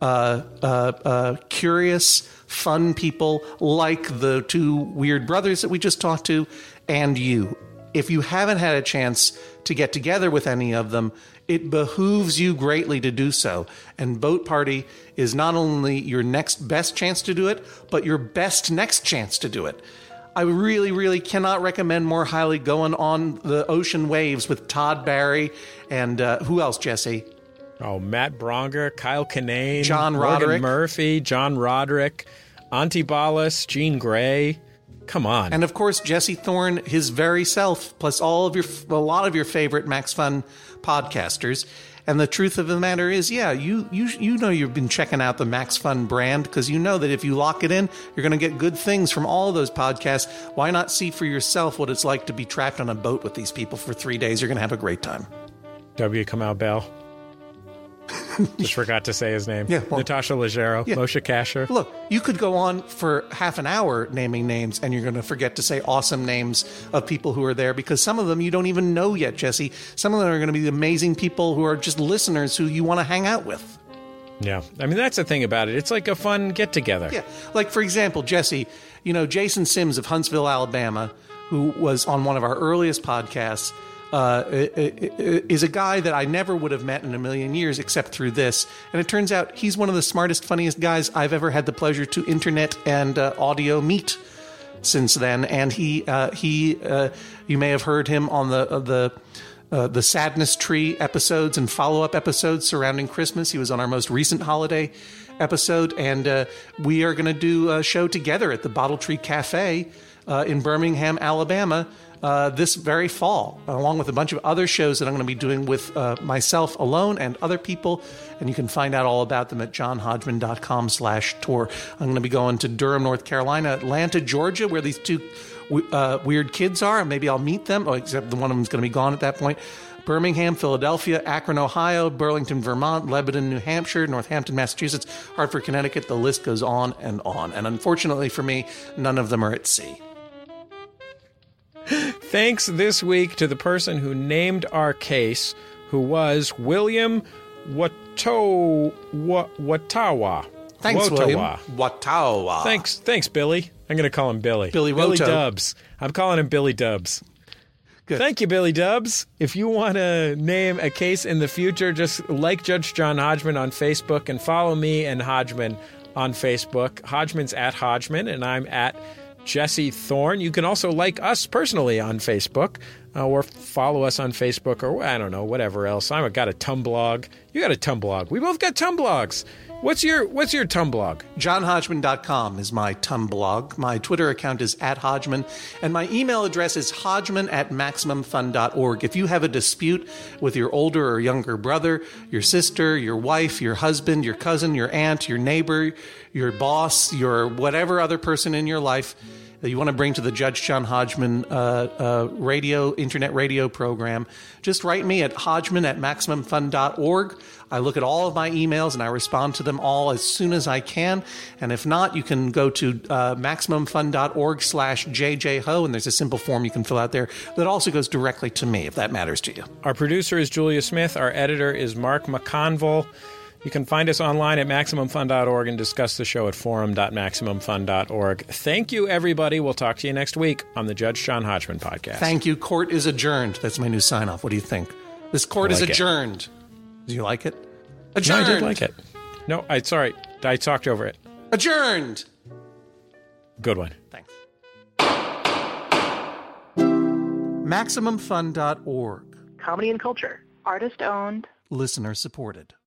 [SPEAKER 2] curious, fun people like the two weird brothers that we just talked to and you. If you haven't had a chance to get together with any of them, it behooves you greatly to do so. And Boat Party is not only your next best chance to do it, but your best next chance to do it. I really, really cannot recommend more highly going on the ocean waves with Todd Barry and who else, Jesse?
[SPEAKER 1] Oh, Matt Bronger, Kyle Kinane,
[SPEAKER 2] John
[SPEAKER 1] Morgan
[SPEAKER 2] Roderick.
[SPEAKER 1] Murphy, John Roderick, Auntie Ballas, Jean Grey. Come on.
[SPEAKER 2] And of course, Jesse Thorne, his very self, plus a lot of your favorite Max Fun podcasters. And the truth of the matter is, yeah, you know you've been checking out the Max Fun brand because you know that if you lock it in, you're going to get good things from all of those podcasts. Why not see for yourself what it's like to be trapped on a boat with these people for 3 days? You're going to have a great time.
[SPEAKER 1] W. Kamau Bell. Just forgot to say his name.
[SPEAKER 2] Yeah, well,
[SPEAKER 1] Natasha Leggero,
[SPEAKER 2] yeah.
[SPEAKER 1] Moshe Kasher.
[SPEAKER 2] Look, you could go on for half an hour naming names, and you're going to forget to say awesome names of people who are there because some of them you don't even know yet, Jesse. Some of them are going to be amazing people who are just listeners who you want to hang out with.
[SPEAKER 1] Yeah. I mean, that's the thing about it. It's like a fun get-together.
[SPEAKER 2] Yeah. Like, for example, Jesse, Jason Sims of Huntsville, Alabama, who was on one of our earliest podcasts, is a guy that I never would have met in a million years except through this. And it turns out he's one of the smartest, funniest guys I've ever had the pleasure to internet and audio meet since then. And he you may have heard him on the Sadness Tree episodes and follow-up episodes surrounding Christmas. He was on our most recent holiday episode. And we are going to do a show together at the Bottle Tree Cafe in Birmingham, Alabama, this very fall, along with a bunch of other shows that I'm going to be doing with myself alone and other people. And you can find out all about them at johnhodgman.com/tour. I'm going to be going to Durham, North Carolina, Atlanta, Georgia, where these two weird kids are. Maybe I'll meet them, except the one of them is going to be gone at that point. Birmingham, Philadelphia, Akron, Ohio, Burlington, Vermont, Lebanon, New Hampshire, Northampton, Massachusetts, Hartford, Connecticut. The list goes on. And unfortunately for me, none of them are at sea.
[SPEAKER 1] Thanks this week to the person who named our case, who was William Watawa.
[SPEAKER 2] Thanks, William. Watawa.
[SPEAKER 1] Thanks, Billy. I'm going to call him Billy.
[SPEAKER 2] Billy
[SPEAKER 1] Dubs. I'm calling him Billy Dubs.
[SPEAKER 2] Good.
[SPEAKER 1] Thank you, Billy Dubs. If you want to name a case in the future, just like Judge John Hodgman on Facebook and follow me and Hodgman on Facebook. Hodgman's at Hodgman, and I'm at Jesse Thorne. You can also like us personally on Facebook or follow us on Facebook or I don't know, whatever else. I've got a Tumblog. You got a Tumblog. We both got Tumblogs. What's your Tumblog?
[SPEAKER 2] JohnHodgman.com is my Tumblog. My Twitter account is @Hodgman. And my email address is hodgman@maximumfun.org. If you have a dispute with your older or younger brother, your sister, your wife, your husband, your cousin, your aunt, your neighbor, your boss, your whatever other person in your life that you want to bring to the Judge John Hodgman internet radio program, just write me at hodgman@maximumfun.org. I look at all of my emails and I respond to them all as soon as I can. And if not, you can go to maximumfun.org/JJHo, and there's a simple form you can fill out there that also goes directly to me, if that matters to you.
[SPEAKER 1] Our producer is Julia Smith. Our editor is Mark McConville. You can find us online at MaximumFun.org and discuss the show at forum.MaximumFun.org. Thank you, everybody. We'll talk to you next week on the Judge John Hodgman podcast.
[SPEAKER 2] Thank you. Court is adjourned. That's my new sign-off. What do you think? This court is adjourned. Do you like it? Adjourned.
[SPEAKER 1] No, I did like it. No, sorry. I talked over it.
[SPEAKER 2] Adjourned.
[SPEAKER 1] Good one.
[SPEAKER 2] Thanks. MaximumFun.org.
[SPEAKER 12] Comedy and culture. Artist owned.
[SPEAKER 2] Listener supported.